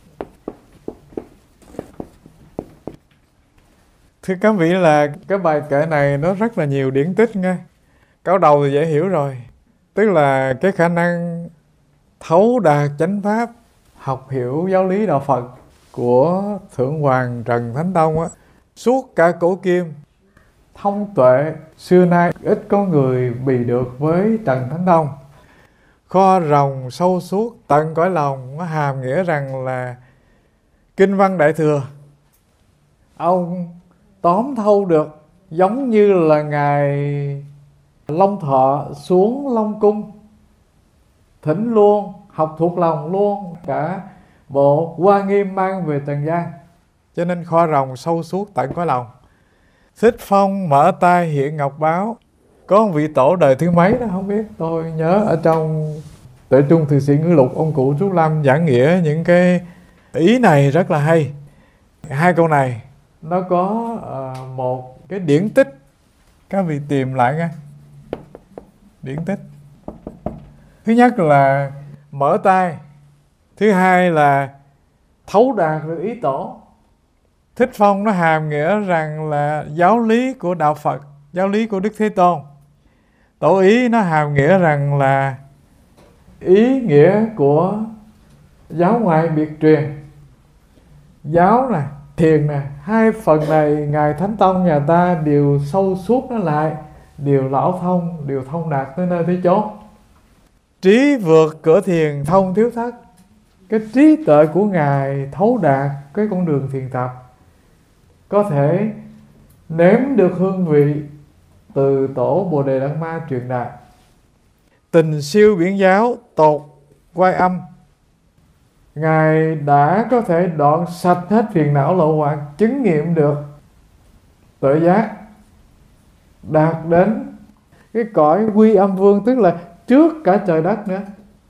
Thưa các vị, là cái bài kệ này nó rất là nhiều điển tích nghe. Câu đầu thì dễ hiểu rồi, tức là cái khả năng thấu đạt chánh pháp, học hiểu giáo lý đạo Phật của Thượng Hoàng Trần Thánh Tông á, suốt cả cổ kim. Thông tuệ xưa nay ít có người bì được với Trần Thánh Tông. Kho rồng sâu suốt tận cõi lòng, nó hàm nghĩa rằng là kinh văn Đại Thừa ông tóm thâu được, giống như là ngài Long Thọ xuống Long Cung thỉnh luôn, học thuộc lòng luôn cả bộ Hoa Nghiêm mang về trần gian. Cho nên kho rồng sâu suốt tận cõi lòng. Thích Phong mở tay hiện ngọc báo. Có một vị tổ đời thứ mấy đó không biết, tôi nhớ ở trong Tuệ Trung Thượng Sĩ Ngữ Lục, ông cụ Trúc Lâm giảng nghĩa những cái ý này rất là hay. Hai câu này nó có một cái điển tích, các vị tìm lại nghe. Điển tích thứ nhất là mở tay, thứ hai là thấu đạt được ý tổ. Thích Phong nó hàm nghĩa rằng là giáo lý của đạo Phật, giáo lý của Đức Thế Tôn. Tổ ý nó hàm nghĩa rằng là ý nghĩa của giáo ngoại biệt truyền. Giáo nè, thiền nè, hai phần này Ngài Thánh Tông nhà ta đều sâu suốt nó lại, đều lão thông, đều thông đạt tới nơi tới chốn. Trí vượt cửa thiền thông thiếu thất. cái trí tuệ của Ngài thấu đạt cái con đường thiền tập, có thể nếm được hương vị từ tổ Bồ Đề Đăng Ma truyền đạt. Tình siêu biển giáo tột quay âm, Ngài đã có thể đoạn sạch hết phiền não lậu hoặc, chứng nghiệm được tuệ giác, đạt đến cái cõi quy âm vương, tức là trước cả trời đất nữa.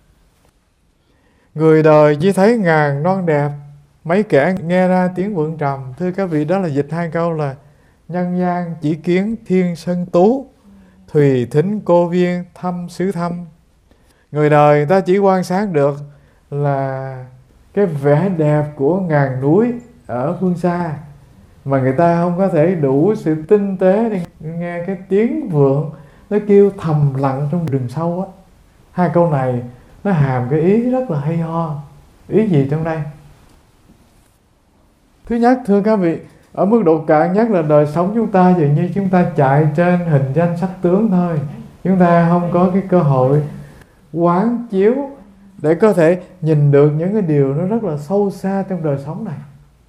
Người đời chỉ thấy ngàn non đẹp, mấy kẻ nghe ra tiếng vượng trầm. Thưa các vị, đó là dịch hai câu là: nhân gian chỉ kiến thiên sơn tú, thùy thính cô viên thăm xứ thăm. Người đời người ta chỉ quan sát được là cái vẻ đẹp của ngàn núi ở phương xa, mà người ta không có thể đủ sự tinh tế để nghe cái tiếng vượng nó kêu thầm lặng trong rừng sâu á. Hai câu này nó hàm cái ý rất là hay ho. Ý gì trong đây? Thứ nhất, thưa các vị, ở mức độ cạn nhất là đời sống chúng ta dường như chúng ta chạy trên hình danh sắc tướng thôi. Chúng ta không có cái cơ hội quán chiếu để có thể nhìn được những cái điều nó rất là sâu xa trong đời sống này.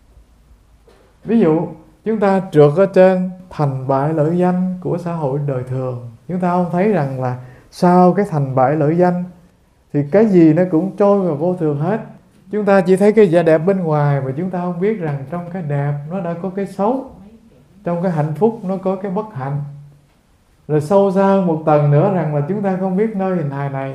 Ví dụ, chúng ta trượt ở trên thành bại lợi danh của xã hội đời thường. Chúng ta không thấy rằng là sau cái thành bại lợi danh thì cái gì nó cũng trôi vào vô thường hết. Chúng ta chỉ thấy cái vẻ đẹp bên ngoài, và chúng ta không biết rằng trong cái đẹp nó đã có cái xấu, trong cái hạnh phúc nó có cái bất hạnh. Rồi sâu xa hơn một tầng nữa rằng là chúng ta không biết nơi hình hài này,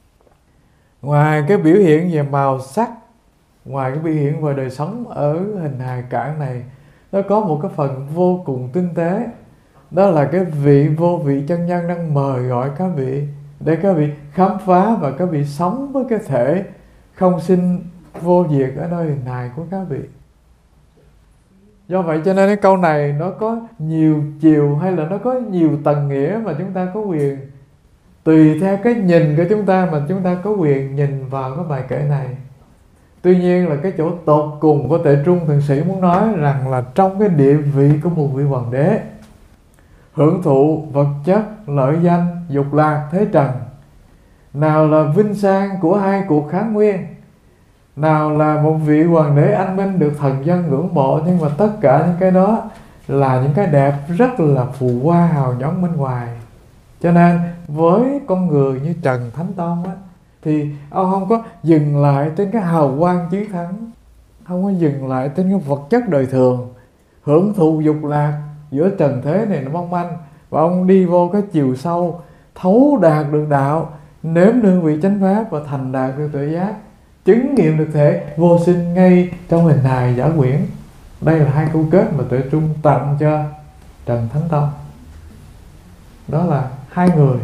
ngoài cái biểu hiện về màu sắc, ngoài cái biểu hiện về đời sống ở hình hài cạn này, nó có một cái phần vô cùng tinh tế. Đó là cái vị vô vị chân nhân đang mời gọi các vị để các vị khám phá và các vị sống với cái thể không sinh vô diệt ở nơi hình hài của các vị. Do vậy cho nên cái câu này nó có nhiều chiều, hay là nó có nhiều tầng nghĩa mà chúng ta có quyền, tùy theo cái nhìn của chúng ta mà chúng ta có quyền nhìn vào cái bài kệ này. Tuy nhiên là cái chỗ tột cùng của Tệ Trung Thượng Sĩ muốn nói rằng là trong cái địa vị của một vị hoàng đế, hưởng thụ vật chất, lợi danh, dục lạc, thế trần, nào là vinh sang của hai cuộc kháng nguyên, nào là một vị hoàng đế anh minh được thần dân ngưỡng mộ, nhưng mà tất cả những cái đó là những cái đẹp rất là phù hoa hào nhoáng bên ngoài. Cho nên với con người như Trần Thánh Tông á, thì ông không có dừng lại trên cái hào quang chiến thắng, không có dừng lại trên cái vật chất đời thường, hưởng thụ dục lạc giữa trần thế này nó mong manh, và ông đi vô cái chiều sâu, thấu đạt được đạo, nếm hương vị chánh pháp và thành đạt được tuệ giác, chứng nghiệm được thể vô sinh ngay trong hình hài giả quyển. Đây là hai câu kết mà Tuệ Trung tặng cho Trần Thánh Tông. Đó là hai người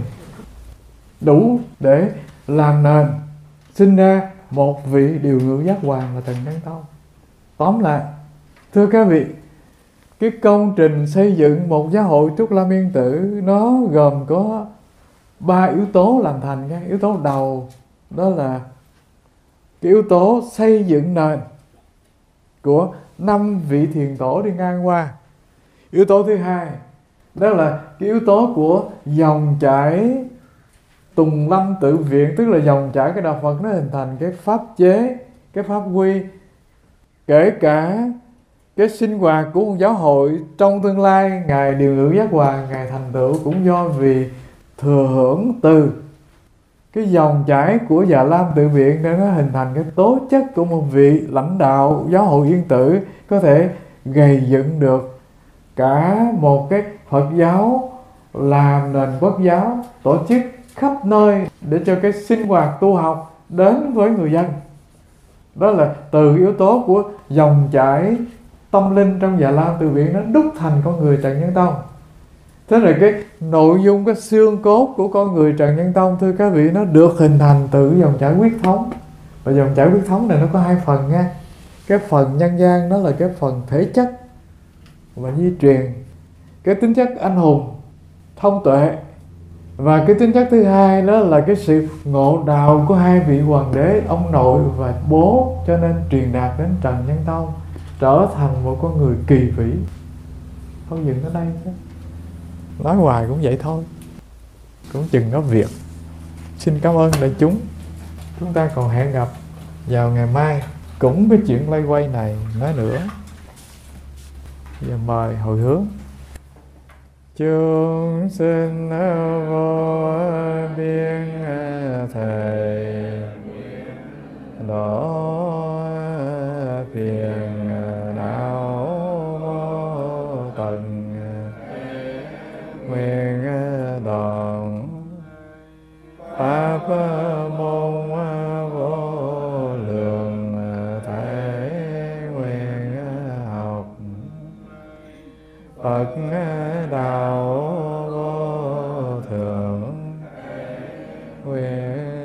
đủ để làm nền sinh ra một vị điều ngự giác hoàng là Trần Thánh Tông. Tóm lại, thưa các vị, cái công trình xây dựng một giáo hội Trúc Lâm Yên Tử nó gồm có 3 yếu tố làm thành. Cái yếu tố đầu đó là cái yếu tố xây dựng nền của 5 vị thiền tổ đi ngang qua. Yếu tố thứ hai đó là cái yếu tố của dòng chảy Tùng Lâm Tự Viện, tức là dòng chảy cái đạo Phật nó hình thành cái pháp chế, cái pháp quy, kể cả cái sinh hoạt của một giáo hội trong tương lai Ngài Điều Ngự Giác Hoàng, Ngài thành tựu cũng do vì thừa hưởng từ cái dòng chảy của Già Lam Tự Viện để nó hình thành cái tố chất của một vị lãnh đạo giáo hội Yên Tử, có thể gầy dựng được cả một cái Phật giáo làm nền quốc giáo, tổ chức khắp nơi để cho cái sinh hoạt tu học đến với người dân. Đó là từ yếu tố của dòng chảy tâm linh trong Già Lam Tự Viện nó đúc thành con người Trần Nhân Tông. Thế rồi cái nội dung, cái xương cốt của con người Trần Nhân Tông, thưa các vị, nó được hình thành từ dòng chảy huyết thống. Và dòng chảy huyết thống này nó có hai phần nha. Cái phần nhân gian đó là cái phần thể chất và di truyền, cái tính chất anh hùng, thông tuệ. Và cái tính chất thứ hai đó là cái sự ngộ đạo của hai vị hoàng đế, ông nội và bố, cho nên truyền đạt đến Trần Nhân Tông, trở thành một con người kỳ vĩ. Thôi dừng ở đây chứ. Nói hoài cũng vậy thôi, cũng chừng có việc. Xin cảm ơn đại chúng. Chúng ta còn hẹn gặp vào ngày mai cũng cái chuyện lay quay này nói nữa. Giờ mời hồi hướng. Chúng sinh vô biên thầy đó phiền não vô tận nguyện đoạn pháp môn vô lượng thể nguyện học Phật đạo vô thượng nguyện